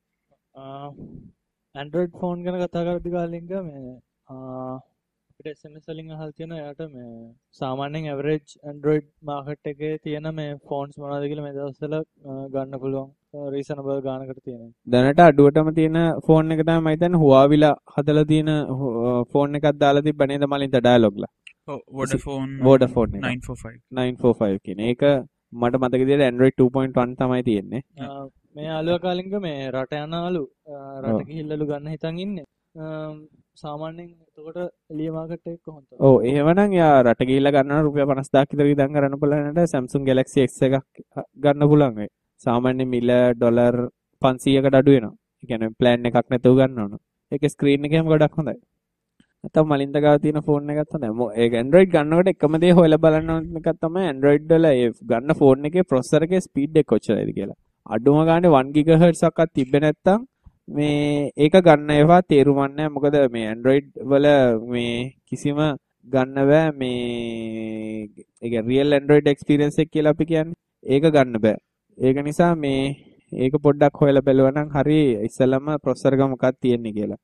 Android phone ගැන කතා කරද්දී කාලින්ග මේ අපිට SMS වලින් අහලා තියෙන එයාට මේ සාමාන්‍යයෙන් average Android market එකේ තියෙන මේ phones මොනවද කියලා මේ දවස්වල ගන්න පුළුවන් රීසනබල් ගානකට තියෙනවා. දැනට අඩුවටම තියෙන ෆෝන් එක තමයි මම හිතන්නේ Huawei හදලා තියෙන ෆෝන් එකක් දාලා තිබ්බ නේද මලින්ද ඩයලොග්ලා. ඔව් Vodafone Vodafone එක 945. 945 කියන ඒක මට මතක විදිහට Android 2.1 තමයි තියෙන්නේ. මේ යාළුවා කාලින්ග මේ රට යනවලු රට ගිහිල්ලාලු ගන්න හිතන් ඉන්නේ. සාමාන්‍යයෙන් එතකොට එළිය මාකට් එක කොහොමද? ඔව් එහෙමනම් යා රට ගිහිල්ලා ගන්නවා රුපියල් 50000ක් විතර ඉඳන් ගන්න පුළුවන් Samsung Galaxy X එකක් ගන්න පුළුවන් වෙයි. සාමාන්‍ය මිල ඩොලර් 500කට අඩු වෙනවා. ඒ කියන්නේ ප්ලෑන් එකක් නැතුව ගන්න ඕන. ඒකේ ස්ක්‍රීන් එකේම ගොඩක් හොඳයි. නැත්නම් මලින්ද ගාව තියෙන ෆෝන් එකත් හොඳයි. ඒක Android ගන්නකොට එකම දේ හොයලා බලන්න ඕන එකක් තමයි Android වල ඒ ගන්න ෆෝන් එකේ processor එකේ ස්පීඩ් එක කොච්චරයිද කියලා. අඩුම ගානේ 1 GHz එකක්වත් තිබ්බේ නැත්නම් මේ ඒක ගන්න ඒවා තේරුම් නැහැ. මොකද මේ Android වල මේ කිසිම ගන්න බෑ මේ ඒ කියන්නේ real Android experience එක කියලා අපි කියන්නේ. ඒක ගන්න බෑ. ඒක නිසා මේ ඒක පොඩ්ඩක් හොයලා බලුවා නම් හරි ඉස්සෙල්ලාම processor එක මොකක්ද තියෙන්නේ කියලා.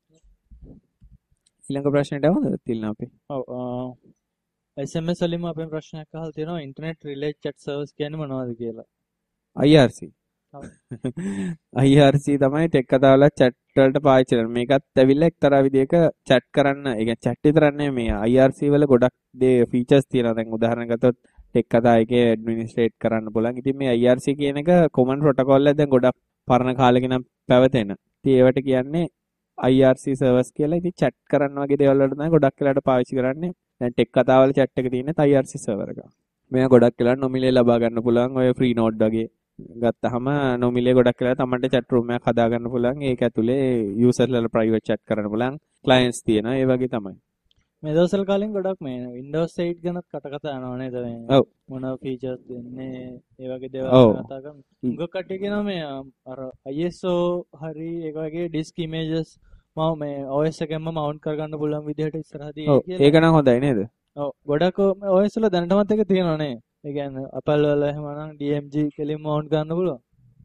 ඊළඟ ප්‍රශ්නෙට આવද තිල්න අපි? ඔව් SMS වලින්ම අපේ ප්‍රශ්නයක් අහලා තියෙනවා ඉන්ටර්නෙට් රිලේ chat service කියන්නේ මොනවද කියලා. IRC. IRC තමයි ටෙක් කතාවල chat වලට පාවිච්චි කරන්නේ. මේකත් ඇවිල්ලා එක්තරා විදිහක chat කරන්න. ඒ කියන්නේ chat විතරක් නෙමෙයි මේ IRC වල ගොඩක් දේ features තියෙනවා. දැන් උදාහරණ ගත්තොත් ටෙක් කතා එකේ ඇඩ්මිනිස්ට්‍රේට් කරන්න පුළුවන්. ඉතින් මේ IRC කියන එක common protocol එක දැන් ගොඩක් පරණ කාලෙක නම් පැවතෙන. ඉතින් ඒවට කියන්නේ IRC servers කියලා. ඉතින් chat කරන්න වගේ දේවල් වලට තමයි ගොඩක් වෙලාට පාවිච්චි කරන්නේ. දැන් ටෙක් කතාවල chat එක තියෙන්නේ IRC server එක. මේක ගොඩක් වෙලාට නොමිලේ ලබා ගන්න පුළුවන්. ඔය free node වගේ ගත්තාම නොමිලේ ගොඩක් වෙලාට තමන්ට chat room එකක් හදා ගන්න පුළුවන්. ඒක ඇතුලේ users private chat කරන්න පුළුවන්. clients තියෙනවා. ඒ වගේ තමයි. මේ දවස්වල කාලෙන් ගොඩක් මේ Windows 8 ගැනත් කතා යනවා නේද මේ. ඔව්. මොන features දෙන්නේ ඒ වගේ දේවල් ඔව්. කතා කරමු. උඟ කට්ටිය කියනවා මේ අර ISO හරි ඒ වගේ disk images මම මේ OS එකෙන්ම mount කරගන්න පුළුවන් විදිහට ඉස්සරහදී කියලා. ඒක නම් හොඳයි නේද? ඔව් ගොඩක් OS වල දැනටමත් එක තියෙනවා නේ. ඒ කියන්නේ Apple වල එහෙමනම් DMG කෙලින්ම mount ගන්න පුළුවන්.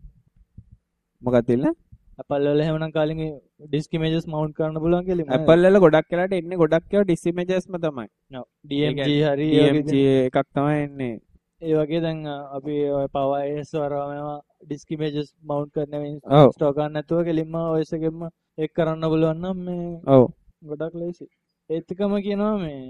මොකක්ද තියෙන්නේ? Apple වල එහෙමනම් කාලින් disk images mount කරන්න පුළුවන් කෙලින්ම. Apple වල ගොඩක් වෙලාට එන්නේ ගොඩක් ඒවා disk imagesම තමයි. ඔව් DMG හරි DMG එකක් තමයි එන්නේ. ඒ වගේ දැන් අපි ඔය Power OS වරම disk images mount කරන මේ ඔව්. ස්ටෝක් ගන්න නැතුව කෙලින්ම OS එකෙන්ම ඒක කරන්න පුළුවන් නම් මේ ඔව්. ගොඩක් ලේසි. ඒත් එකම කියනවා මේ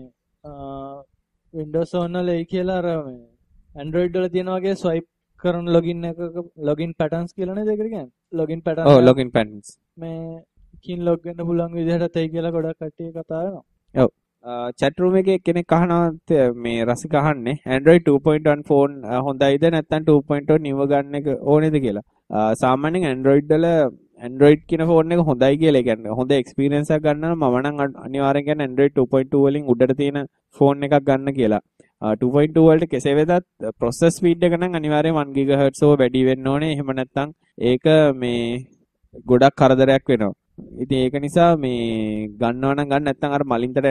Windows Phone වල ඒ කියලා අර මේ Android වල තියෙන වගේ swipe කරන login එකක login patterns කියලා නේද ඒකට කියන්නේ? login pattern. ඔව් login patterns. මේ කින් log වෙන්න පුළුවන් විදිහට තේ කියලා ගොඩක් කට්ටිය කතා කරනවා. ඔව්. chat room එකේ කෙනෙක් අහනවා මේ රසික අහන්නේ Android 2.1 phone හොඳයිද නැත්නම් 2.0 නිව ගන්න එක ඕනේද කියලා. සාමාන්‍යයෙන් Android කියන ෆෝන් එක හොඳයි කියලා. ඒ කියන්නේ හොඳ එක්ස්පීරියන්ස් එකක් ගන්න නම් මම නම් අනිවාර්යෙන් කියන්නේ Android 2.2 වලින් උඩට තියෙන ෆෝන් එකක් ගන්න කියලා. 2.2 වලට කෙසේ වෙතත් process speed එක නම් අනිවාර්යෙන් 1 GHz ඕ වැඩි වෙන්න ඕනේ. එහෙම නැත්නම් ඒක මේ ගොඩක් කරදරයක් වෙනවා. ඉතින් ඒක නිසා මේ ගන්නවා නම් ගන්න නැත්නම් අර මලින්තට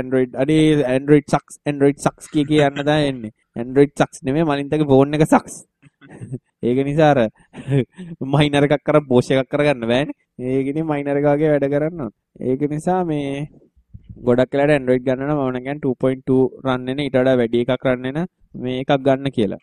Android sucks කිය යන්න තමයි එන්නේ. Android sucks නෙමෙයි මලින්තගේ ෆෝන් එක sucks. ඒක නිසා අර මයිනර් එකක් කර බෝෂ් එකක් කරගන්න බෑනේ. ඒක ඉතින් මයිනර් එක වගේ වැඩ කරන්න ඕන. ඒක නිසා මේ ගොඩක් වෙලාට Android ගන්න නම් මම කියන්නේ 2.2 රන් වෙන ඊට වඩා වැඩි එකක් රන් වෙන මේ එකක් ගන්න කියලා.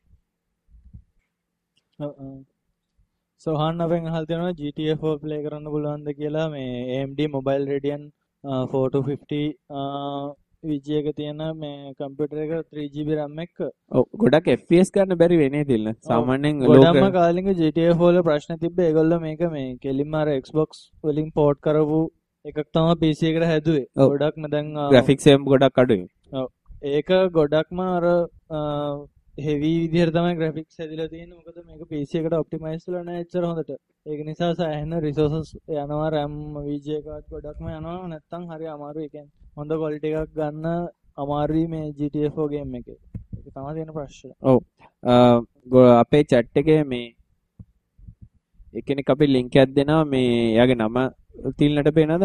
සෝහන් අපෙන් අහලා තියෙනවා GTA 4 play කරන්න පුළුවන්ද කියලා මේ AMD Mobile Radeon 4250 VG එක තියෙන මේ කම්පියුටර් එක 3GB RAM එක. ඔව් ගොඩක් FPS ගන්න බැරි වෙන්නේ තිල්ල. සාමාන්‍යයෙන් ගොඩක්ම කාලින්ග GTA 4 වල ප්‍රශ්න තිබ්බේ ඒගොල්ලෝ මේක මේ කෙලින්ම අර Xbox වලින් port කරපු එකක් තමයි PC එකට හැදුවේ. ගොඩක්ම දැන් graphics එක ගොඩක් අඩුයි. ඔව් ඒක ගොඩක්ම අර heavy විදිහට තමයි graphics හැදිලා තියෙන්නේ. මොකද මේක PC එකට optimize වෙලා නැහැ එච්චර හොඳට. ඒක නිසා සෑහෙන resources යනවා RAM VGA card ගොඩක්ම යනවා. නැත්තම් හරි අමාරුයි. ඒ කියන්නේ හොඳ quality එකක් ගන්න අමාරුයි මේ GTA 4 game එකේ. ඒක තමයි තියෙන ප්‍රශ්නේ. ඔව්. අපේ chat එකේ මේ එක්කෙනෙක් අපි link එකක් දෙනවා මේ එයාගේ නම තිල්නට පේනවද?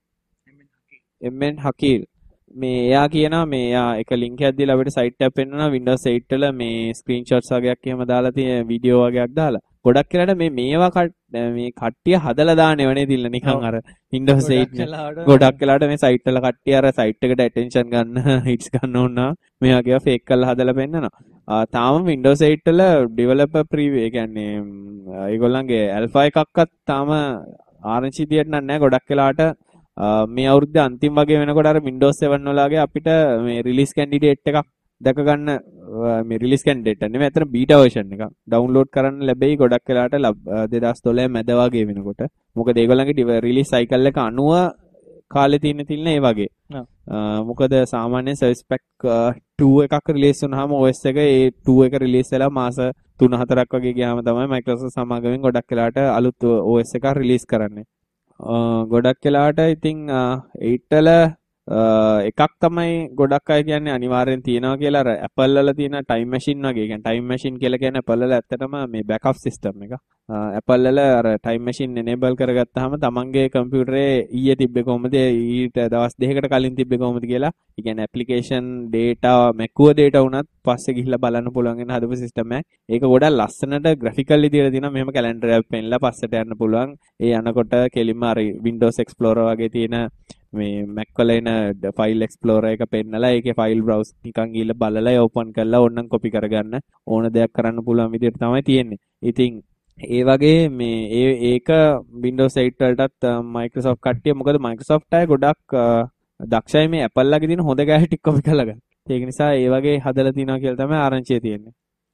MN හකීල්. මේ එයා කියනවා මේ එයා එක link එකක් දීලා අපිට site එකක් පෙන්නනවා Windows 8 වල මේ screenshots වගේක් එහෙම දාලා තියෙන වීඩියෝ වගේක් දාලා ගොඩක් වෙලාට මේවා මේ කට්ටිය හදලා දාන්නේ වනේ තිල්ල නිකන් අර Windows 8 ගොඩක් වෙලාට මේ සයිට් වල කට්ටිය අර සයිට් එකට ඇටෙන්ෂන් ගන්න හිට්ස් ගන්න ඕන නම් මේ වගේ ෆේක් කරලා හදලා පෙන්නනවා. තාම Windows 8 වල ඩෙවලොපර් ප්‍රීවියු ඒ කියන්නේ ඒගොල්ලන්ගේ ඇල්ෆා එකක්වත් තාම ආරංචි දියට නැහැ. ගොඩක් වෙලාට මේ අවුරුද්දේ අන්තිම වගේ වෙනකොට අර Windows 7 වලගේ අපිට මේ රිලීස් කැන්ඩිඩේට් එකක් දැක ගන්න මේ රිලීස් කැන්ඩිඩේට් එක නෙමෙයි අතන බීටා version එකක් ඩවුන්ලෝඩ් කරන්න ලැබෙයි ගොඩක් වෙලාට 2012 මැද වගේ වෙනකොට. මොකද ඒගොල්ලන්ගේ රිලීස් සයිකල් එක 90 කාලේ තියෙන ඒ වගේ. මොකද සාමාන්‍ය සර්විස් පැක් 2 එකක් රිලීස් වුණාම OS එක ඒ 2 එක රිලීස් වෙලා මාස 3-4ක් වගේ ගියාම තමයි Microsoft සමාගමෙන් ගොඩක් වෙලාට අලුත් OS එකක් රිලීස් කරන්නේ. ගොඩක් වෙලාට ඉතින් 8 වල එකක් තමයි ගොඩක් අය කියන්නේ අනිවාර්යෙන් තියනවා කියලා අර Apple වල තියෙන time machine වගේ. කියන්නේ time machine කියලා කියන්නේ Apple වල ඇත්තටම මේ backup system එක. Apple වල අර time machine enable කරගත්තාම තමන්ගේ කම්පියුටරේ ඊයේ තිබ්බේ කොහොමද ඊට දවස් දෙකකට කලින් තිබ්බේ කොහොමද කියලා. ඒ කියන්නේ application data මැකුව data උනත් පස්සේ ගිහිල්ලා බලන්න පුළුවන් වෙන හදපු system එකක්. ඒක ගොඩක් ලස්සනට graphical විදියට තියෙනවා. මෙහෙම calendar එකක් පෙන්නලා පස්සට යන්න පුළුවන්. ඒ යනකොට කෙලින්ම අර Windows Explorer වගේ තියෙන මේ Mac වල එන file explorer එක පෙන්නලා ඒකේ file browse නිකන් ගිහලා බලලා open කරලා ඕනනම් copy කරගන්න ඕන දෙයක් කරන්න පුළුවන් විදිහට තමයි තියෙන්නේ. ඉතින් ඒ වගේ මේ ඒක Windows 8 වලටත් Microsoft කට්ටිය මොකද Microsoft අය ගොඩක් දක්ෂයි මේ Apple ලගේ තියෙන හොඳ ගෑටි ටික copy කරලා ගන්න. ඒක නිසා ඒ වගේ හදලා තියනවා කියලා තමයි ආරංචිය තියෙන්නේ.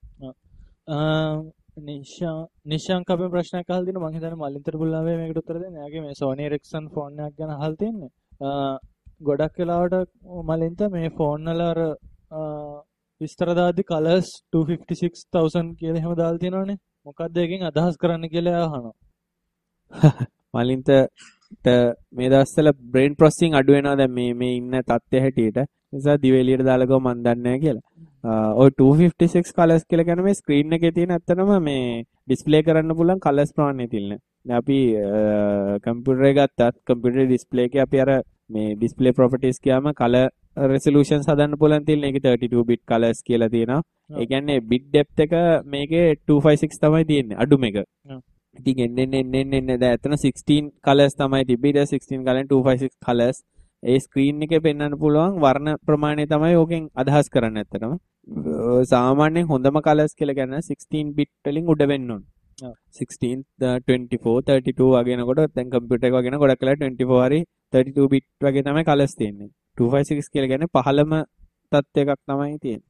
නිශාංක අපේ ප්‍රශ්නයක් අහලා තිනවා මම හිතන්නේ මලින්තර බුල්ලාවේ මේකට උත්තර දෙන්න. එයාගේ මේ Sony Ericsson ෆෝන් එකක් ගැන අහලා තින්නේ. ගොඩක් වෙලාවට මලින්ත මේ ෆෝන් වල අර විස්තර දාද්දි කලර්ස් 256000 කියලා එහෙම දාලා තියෙනවනේ. මොකක්ද එකෙන් අදහස් කරන්න කියලා අහනවා. මලින්තට මේ දවස්වල බ්‍රේන් ප්‍රොසෙසිං අඩු වෙනවා දැන් මේ ඉන්න තත්ත්වය හැටියට. නිසා දිව එළියට දාලා ගම මන් දන්නේ නැහැ කියලා. ඔය 256 කලර්ස් කියලා කියන මේ ස්ක්‍රීන් එකේ තියෙන ඇත්තටම මේ ඩිස්ප්ලේ කරන්න පුළුවන් කලර්ස් ප්‍රමාණය තියෙන්නේ. දැන් අපි කම්පියුටර් එක ගත්තත් කම්පියුටර් ඩිස්ප්ලේ එකේ අපි අර මේ ඩිස්ප්ලේ ප්‍රොපර්ටිස් කියවම කලර් රෙසලූෂන්ස් හදන්න පුළුවන් තියෙන. ඒකේ 32 bit colors කියලා තියෙනවා. ඒ කියන්නේ bit depth එක මේකේ 256 තමයි තියෙන්නේ අඩුම එක. ඉතින් එන්න දැන් එතන 16 colors තමයි තිබ්බේ. දැන් 16 color 256 colors ඒ ස්ක්‍රීන් එකේ පෙන්වන්න පුළුවන් වර්ණ ප්‍රමාණය තමයි ඕකෙන් අදහස් කරන්නේ ඇත්තටම. සාමාන්‍යයෙන් හොඳම colors කියලා කියන්නේ 16 bit වලින් උඩ වෙන්න ඕන. 16 24 32 වගේ නකොට දැන් කම්පියුටර් එක වගේ න ගොඩක් වෙලා 24 හරි 32 bit වගේ තමයි colors තියෙන්නේ. 256 කියලා කියන්නේ පහළම තත්ත්වයක් තමයි තියෙන්නේ.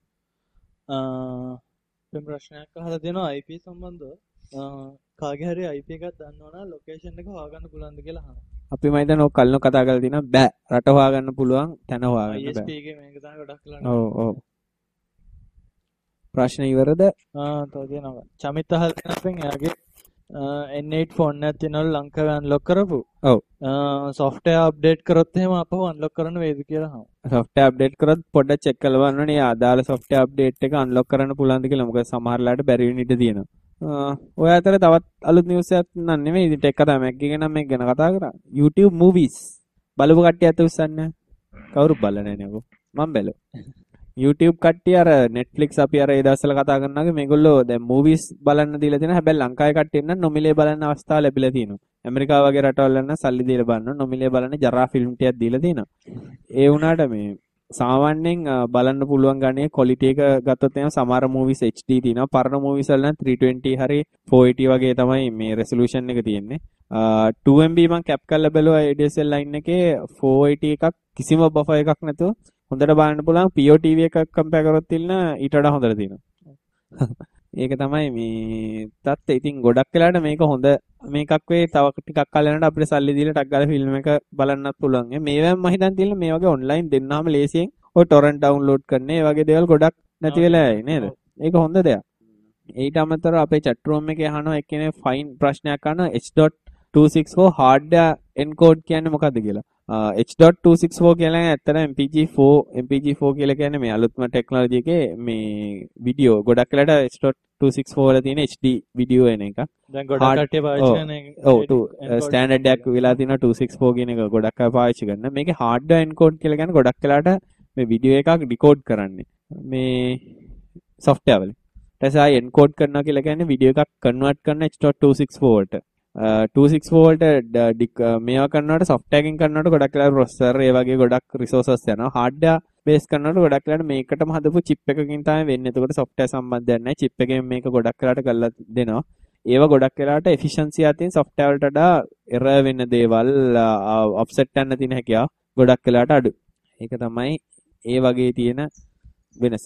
මම ප්‍රශ්නයක් අහලා දෙනවා IP සම්බන්ධව. කාගේ හරි IP එකක් දන්නවනම් ලොකේෂන් එක හොයාගන්න පුළුවන්ද කියලා අහනවා. අපි මම හිතන්නේ ඔය කල්නෝ කතා කරලා තියෙනවා බෑ. රට හොයාගන්න පුළුවන් තැන හොයාගන්න බෑ. ISP එකේ මේක තමයි ගොඩක් වෙලා. ඔව්. ප්‍රශ්න ඉවරද? තව තියෙනවා. චමිත් අහලා තියෙන අපෙන් එයාගේ N8 ෆෝන් එකක් තියෙනවලු ලංකාවේ අන්ලොක් කරපු. ඔව්. software update කරොත් එහෙම අපව අන්ලොක් කරන්න වේද කියලා අහනවා. software update කරොත් පොඩ්ඩක් check කරලා බලන්න ඕනේ. ආදාළ software update එක unlock කරන්න පුළුවන්ද කියලා. මොකද සමහරලාට බැරි වෙන්න ඉඩ තියෙනවා. ඔය අතර තවත් අලුත් නිවුස් එකක් නන් නෙමෙයි. ඉතින් ටෙක් කතා මැක් එක නම් මේක ගැන කතා කරා. YouTube movies බලපු කට්ටිය අත උස්සන්නේ. කවුරු බලන්නේ නැහැ නේද? මම බැලුවා. YouTube කට්ටිය අර Netflix අපි අර ඒ දවස්වල කතා කරනවාගේ මේගොල්ලෝ දැන් movies බලන්න දීලා තියෙනවා. හැබැයි ලංකාවේ කට්ටිය නම් නොමිලේ බලන්න අවස්ථාව ලැබිලා තියෙනවා. ඇමරිකාව වගේ රටවල් නම් සල්ලි දීලා බලන්න නොමිලේ බලන්න ජරා ෆිල්ම් ටිකක් දීලා තියෙනවා. ඒ වුණාට මේ සාමාන්‍යයෙන් බලන්න පුළුවන් ගණයේ quality එක ගත්තොත් එහෙනම් සමහර movies HD තියෙනවා. පරණ movies වල නම් 320 හරි 480 වගේ තමයි මේ resolution එක තියෙන්නේ. 2MB මම කැප් කරලා බැලුවා ADSL line එකේ 480 එකක් කිසිම බෆර් එකක් නැතුව හොඳට බලන්න පුළුවන්. POTV එකක් කම්පෙයාර් කරොත් ඉන්න ඊට වඩා හොඳට තියෙනවා. ඒක තමයි මේ තත්ත්වය. ඉතින් ගොඩක් වෙලාට මේක හොඳ මේකක් වෙයි. තව ටිකක් කාලයකට අපිට සල්ලි දීලා ටක් ගාලා ෆිල්ම් එක බලන්නත් පුළුවන්. මේවෙන් මම හිතන් තියෙන මේ වගේ ඔන්ලයින් දෙන්නාම ලේසියෙන් ඔය torrent download කරන ඒ වගේ දේවල් ගොඩක් නැති වෙලා යයි නේද? ඒක හොඳ දෙයක්. ඊට අමතරව අපේ chat room එකේ අහනවා එක්කෙනෙක් ෆයින් ප්‍රශ්නයක් අහනවා H.264 hardware encode කියන්නේ මොකද්ද කියලා. H.264 කියලා ඇත්තට MPG4 කියලා කියන්නේ මේ අලුත්ම ටෙක්නොලොජි එකේ මේ වීඩියෝ ගොඩක් වෙලාට H.264 වල තියෙන HD වීඩියෝ එන එක. දැන් ගොඩක් කට්ටිය පාවිච්චි කරන එක. ඔව් ස්ටෑන්ඩඩ් එකක් වෙලා තියෙනවා 264 කියන එක ගොඩක් අය පාවිච්චි කරන. මේකේ hardware encode කියලා කියන්නේ ගොඩක් වෙලාට මේ වීඩියෝ එකක් ඩිකෝඩ් කරන්නේ. මේ software වලින්. ඊට පස්සේ එන්කෝඩ් කරනවා කියලා කියන්නේ වීඩියෝ එකක් කන්වර්ට් කරන H.264 වලට. 264 වලට මේවා කරනකොට software එකෙන් කරනකොට ගොඩක් වෙලා processor ඒ වගේ ගොඩක් resources යනවා. hardware base කරනකොට ගොඩක් වෙලාට මේකටම හදපු chip එකකින් තමයි වෙන්නේ. එතකොට software සම්බන්ධයක් නැහැ. chip එකෙන් මේක ගොඩක් වෙලාට කරලා දෙනවා. ඒවා ගොඩක් වෙලාට efficiency අතින් software වලට වඩා error වෙන දේවල් offset යන්න තියෙන හැකියාව ගොඩක් වෙලාට අඩු. ඒක තමයි ඒ වගේ තියෙන වෙනස.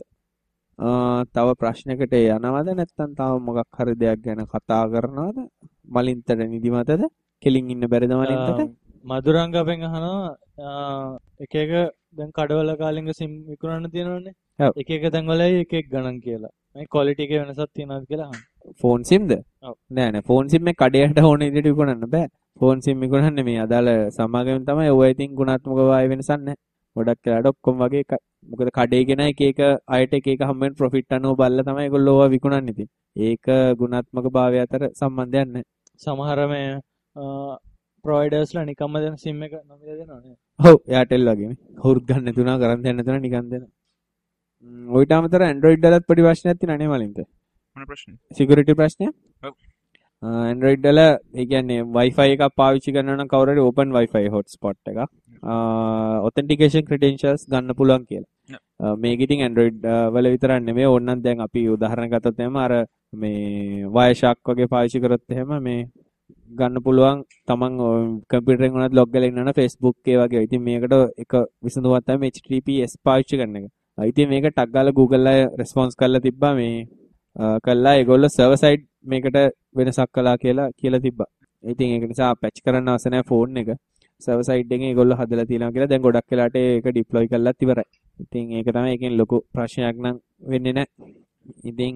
තව ප්‍රශ්නයකට යනවද නැත්නම් තව මොකක් හරි දෙයක් ගැන කතා කරනවද? මලින්තට නිදිමතද? කෙලින් ඉන්න බැරිද මලින්තට? මధుරංග අපෙන් අහනවා එක එක දැන් කඩවල කාලින්ග සිම් විකුණන්න තියෙනවනේ. ඔව්. එක එක තැන්වලයි එක එක ගණන් කියලා. මේ ක්වොලිටි එකේ වෙනසක් තියෙනවද කියලා අහනවා. ෆෝන් සිම්ද? ඔව්. නෑ ෆෝන් සිම් එක කඩේට ඕන විදිහට විකුණන්න බෑ. ෆෝන් සිම් විකුණන්නේ මේ අදාළ සමාගමෙන් තමයි. ඔය ඉතින් ගුණාත්මක වාය වෙනසක් නැහැ. ගොඩක් වෙලාට ඔක්කොම වගේ එකයි. මොකද කඩේ ගෙන එක එක අයට එක එක හම්බෙන් ප්‍රොෆිට් අනුව බලලා තමයි ඒගොල්ලෝ ඕවා විකුණන්නේ ඉතින්. ඒක ගුණාත්මක භාවය අතර සම්බන්ධයක් නැහැ. සමහර මේ ප්‍රොවයිඩර්ස්ලා නිකම්ම දෙන සිම් එක නොමිලේ දෙනවනේ. ඔව් එයාටෙල් වගේනේ. හුරුත් ගන්න නැතුණා කරන් දෙන්න නැතුණා නිකන් දෙනවා. ඔයිට අමතර Android වලත් පොඩි ප්‍රශ්නයක් තියෙනවා නේ මලින්ත. මොන ප්‍රශ්නේ? security ප්‍රශ්නයක්. ඔව්. Android වල ඒ කියන්නේ Wi-Fi එකක් පාවිච්චි කරනවා නම් කවුරු හරි open Wi-Fi hotspot එකක් authentication credentials ගන්න පුළුවන් කියලා. මේක ඉතින් Android වල විතරක් නෙමෙයි ඕනනම් දැන් අපි උදාහරණ ගත්තොත් එහෙම අර මේ Wireshark වගේ පාවිච්චි කරොත් එහෙම මේ ගන්න පුළුවන් තමන් කම්පියුටරෙන් උනත් ලොග් කරලා ඉන්නවනම් Facebook ඒ වගේ. ඉතින් මේකට එක විසඳුමක් තමයි HTTPS පාවිච්චි කරන එක. ඉතින් මේක ටක් ගාලා Google අය රෙස්පොන්ස් කරලා තිබ්බා මේ කළා ඒගොල්ලෝ සර්වර් සයිඩ් මේකට වෙනසක් කළා කියලා තිබ්බා. ඉතින් ඒක නිසා පැච් කරන්න අවශ්‍ය නැහැ ෆෝන් එක. සර්වර් සයිඩ් එකෙන් ඒගොල්ලෝ හදලා තියෙනවා කියලා දැන් ගොඩක් වෙලාට ඒක ඩිප්ලොයි කරලාත් ඉවරයි. ඉතින් ඒක තමයි ඒකෙන් ලොකු ප්‍රශ්නයක් නම් වෙන්නේ නැහැ. ඉතින්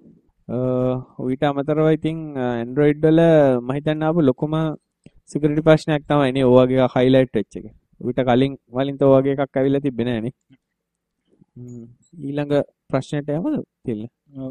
ඊට අමතරව ඉතින් Android වල මම හිතන්නේ ආපු ලොකුම security ප්‍රශ්නයක් තමයි නේ ඔය වගේ highlight වෙච්ච එක. ඊට කලින් වලින්ත ඔය වගේ එකක් ඇවිල්ලා තිබ්බේ නැහැ නේ. ඊළඟ ප්‍රශ්නයට යමද තිල්ල?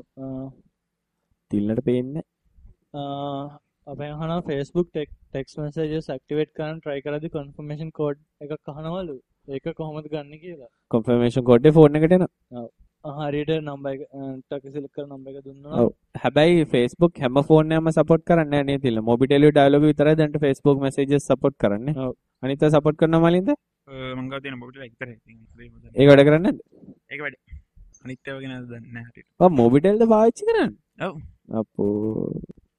තිල්ලට පේන්නේ අපෙන් අහනවා Facebook text messages activate කරන්න try කරද්දී confirmation code එකක් අහනවලු. ඒක කොහොමද ගන්න කියලා. confirmation code එක ෆෝන් එකට එනවා. ඔව්. හරියට නම්බර් එක select කරලා නම්බර් එක දුන්නා. ඔව්. හැබැයි Facebook හැම ෆෝන් එකම support කරන්නේ නැහැ නේද තිල්ල. Mobitel dialog විතරයි දැන් Facebook messages support කරන්නේ. ඔව්. අනිත් ඒවා support කරනවා මලින්ද? මං ගාව තියෙන මොබිටෙල් එක විතරයි. ඉතින් ඒක වැඩ කරන්නේ නැද්ද? ඒක වැඩ. අනිත් ඒවා ගැන දන්නේ නැහැ හරියට. ඔව් Mobitel ද පාවිච්චි කරන්නේ? ඔව්. අපෝ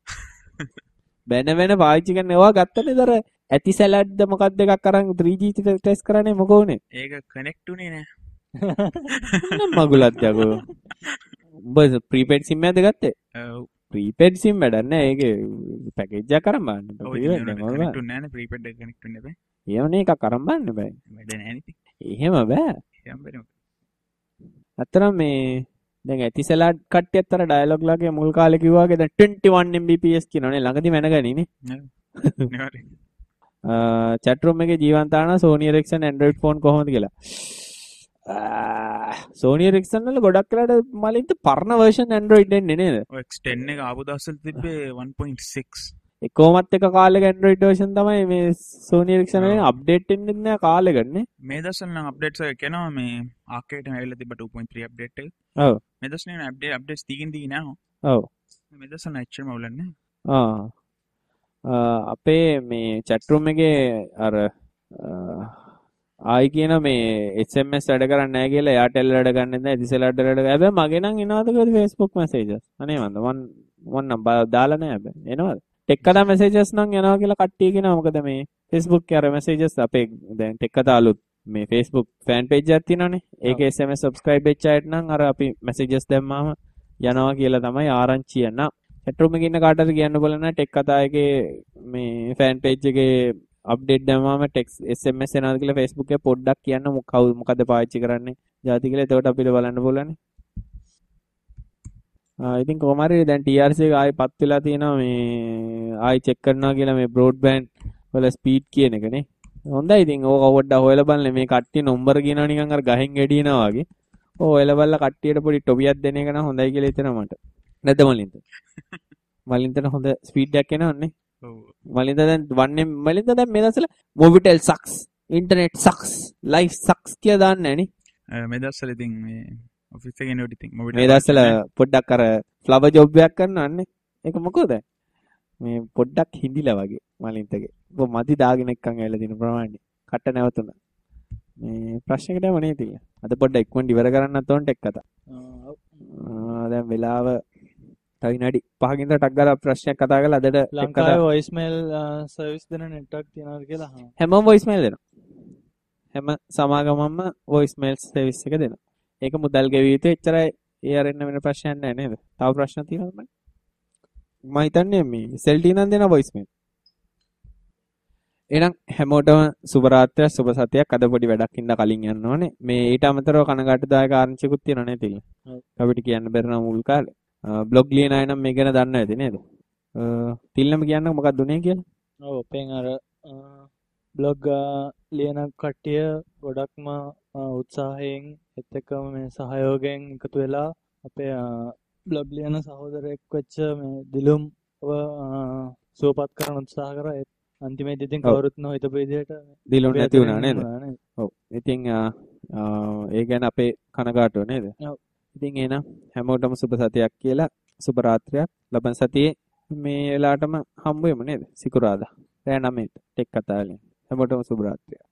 වෙන පාවිච්චි කරන ඒවා ගත්තනේ දර ඇති සැලඩ්ද මොකක්ද එකක් අරන් 3G ටෙස්ට් කරන්නේ මොකෝ උනේ? ඒක කනෙක්ට් උනේ නෑ. නම් මගුලත් යකෝ. උඹ ප්‍රීපේඩ් සිම් එකද ගත්තේ? ඔව්. ප්‍රීපේඩ් සිම් වැඩක් නෑ ඒකේ පැකේජ් එකක් අරන් බලන්න. ඔව් ඒක කනෙක්ට් උන්නේ නෑනේ ප්‍රීපේඩ් එක කනෙක්ට් උන්නේ බෑ. එහෙමනේ එකක් අරන් බලන්න බෑ. වැඩ නෑනේ ඉතින්. එහෙම බෑ. එහෙම බෑ. අතරම මේ දැන් ඇති සැලඩ් කට්ටියත් අර ඩයලොග් ලගේ මුල් කාලේ කිව්වා වගේ දැන් 21 Mbps කියනවනේ ළඟදී මැනගනිනේ. නෙවරි. chat room එකේ ජීවන්ත ආන Sony Ericsson Android phone කොහොමද කියලා. Sony Ericsson වල ගොඩක් වෙලාට මලින්ට පරණ version Android එන්නේ නේද? ඔය X10 එක ආපු දවස්වල තිබ්බේ 1.6. ඒ කොහොමත් එක කාලෙක Android version තමයි මේ Sony Ericsson එකේ අප්ඩේට් එන්නේ නැහැ කාලෙකනේ. මේ දවස්වල නම් අප්ඩේට්ස් එක කෙනා මේ ආකේට ඇවිල්ලා තිබ්බ 2.3 අප්ඩේට් එක. ඔව්. මේ දවස්වල නේ අප්ඩේට්ස් ටිකින් ටික නෑ. ඔව්. මේ දවස්වල නැච්චරම අවුලන්නේ. අපේ මේ chat room එකේ අර ආයි කියන මේ SMS වැඩ කරන්නේ නැහැ කියලා Airtel වැඩ ගන්නෙ නැහැ Etisalat වැඩ කරන්නේ. හැබැයි මගේ නම් එනවද කියලා Facebook messages. අනේ මන් නම් දාලා නැහැ හැබැයි. එනවද? ටෙක්කදා messages නම් එනවා කියලා කට්ටිය කියනවා. මොකද මේ Facebook එකේ අර messages අපේ දැන් ටෙක්කදා අලුත් මේ Facebook fan page එකක් තියෙනවනේ. ඒකේ SMS subscribe වෙච්ච අයට නම් අර අපි messages දැම්මාම යනවා කියලා තමයි ආරංචිය නා. chat room එකේ ඉන්න කාටද කියන්න බලන්න ටෙක්කදා එකේ මේ fan page එකේ අප්ඩේට් දැම්මාම ටෙක්ස් SMS එනවාද කියලා Facebook එකේ පොඩ්ඩක් කියන්න මොකද පාවිච්චි කරන්නේ ජාති කියලා. එතකොට අපිට බලන්න පුළුවන්. ඉතින් කොහොම හරි දැන් TRC එක ආයි පත් වෙලා තියෙනවා මේ ආයි චෙක් කරනවා කියලා මේ බ්‍රෝඩ්බෑන්ඩ් වල ස්පීඩ් කියන එකනේ. හොඳයි ඉතින් ඕක පොඩ්ඩක් හොයලා බලන්න මේ කට්ටිය නම්බර කියනවා නිකන් අර ගහෙන් ගෙඩිනවා වගේ. ඔය හොයලා බලලා කට්ටියට පොඩි ටොපියක් දෙන එක නම් හොඳයි කියලා හිතෙනවා මට. නැද්ද මලින්ද? මලින්දට හොඳ ස්පීඩ් එකක් එනවන්නේ. ඔව්. මලින්ද දැන් මලින්ද දැන් මේ දවස්වල Mobitel sucks, internet sucks, life sucks කියලා දාන්නේ නැහනේ. මේ දවස්වල ඉතින් මේ ඔෆිස් එකේ නෝටි තින් මොබිට මේ දවස්වල පොඩ්ඩක් අර ෆ්ලවර් ජොබ් එකක් කරනවන්නේ. ඒක මොකද? මේ පොඩ්ඩක් හිඳිලා වගේ මලින්තගේ. ඔබ මදි දාගෙන එක්කන් ඇවිල්ලා දින ප්‍රමාණය. කට නැවතුණා. මේ ප්‍රශ්නයකට යම නේ තියලා. අද පොඩ්ඩක් ඉක්මනට ඉවර කරන්නත් ඕන ටෙක් කතා. දැන් වෙලාව තව විනාඩි 5කින් ටක් ගාලා ප්‍රශ්නයක් කතා කරලා අදට ලංකාවේ වොයිස්මේල් සර්විස් දෙන නෙට්වර්ක් තියනවාද කියලා අහනවා. හැමෝම වොයිස්මේල් දෙනවා. හැම සමාගමක්ම වොයිස්මේල් සර්විස් එක දෙනවා. ඒක මුදල් ගෙවිය යුතු එච්චරයි ඒ අරින්න වෙන ප්‍රශ්නයක් නැහැ නේද? තව ප්‍රශ්න තියෙනවද මම? මම හිතන්නේ මේ සෙල්ටි නම් දෙන වොයිස්මේල්. එහෙනම් හැමෝටම සුබ රාත්‍රියක් සුබ සතියක්. අද පොඩි වැඩක් ඉඳලා කලින් යන්න ඕනේ. මේ ඊට අමතරව කනගාටුදායක ආරංචිකුත් තියෙනවා නේ තිල්ල. අපිට කියන්න බැරි නම් මුල් කාලේ. බ්ලොග් ලියන අය නම් මේ ගැන දන්නව ඇති නේද? තිල්ලම කියන්න මොකක්ද උනේ කියලා? ඔව් අපෙන් අර බ්ලොග් ලියන කට්ටිය ගොඩක්ම උත්සාහයෙන් එත් එක්කම මේ සහයෝගයෙන් එකතු වෙලා අපේ බ්ලොග් ලියන සහෝදරයෙක් වෙච්ච මේ දිලුම් සුවපත් කරන්න උත්සාහ කරා. අන්තිමේදී ඉතින් කවුරුත් නොහිතපු විදිහට දිලුම් නැති වුණා නේද? ඔව්. ඉතින් ඒ ගැන අපේ කනගාටුව නේද? ඔව්. ඉතින් එහෙනම් හැමෝටම සුබ සතියක් කියලා සුබ රාත්‍රියක්. ලබන සතියේ මේ වෙලාවටම හම්බ වෙමු නේද? සිකුරාදා. රෑ 9ට ටෙක් කතා වලින්. හැමෝටම සුබ රාත්‍රියක්.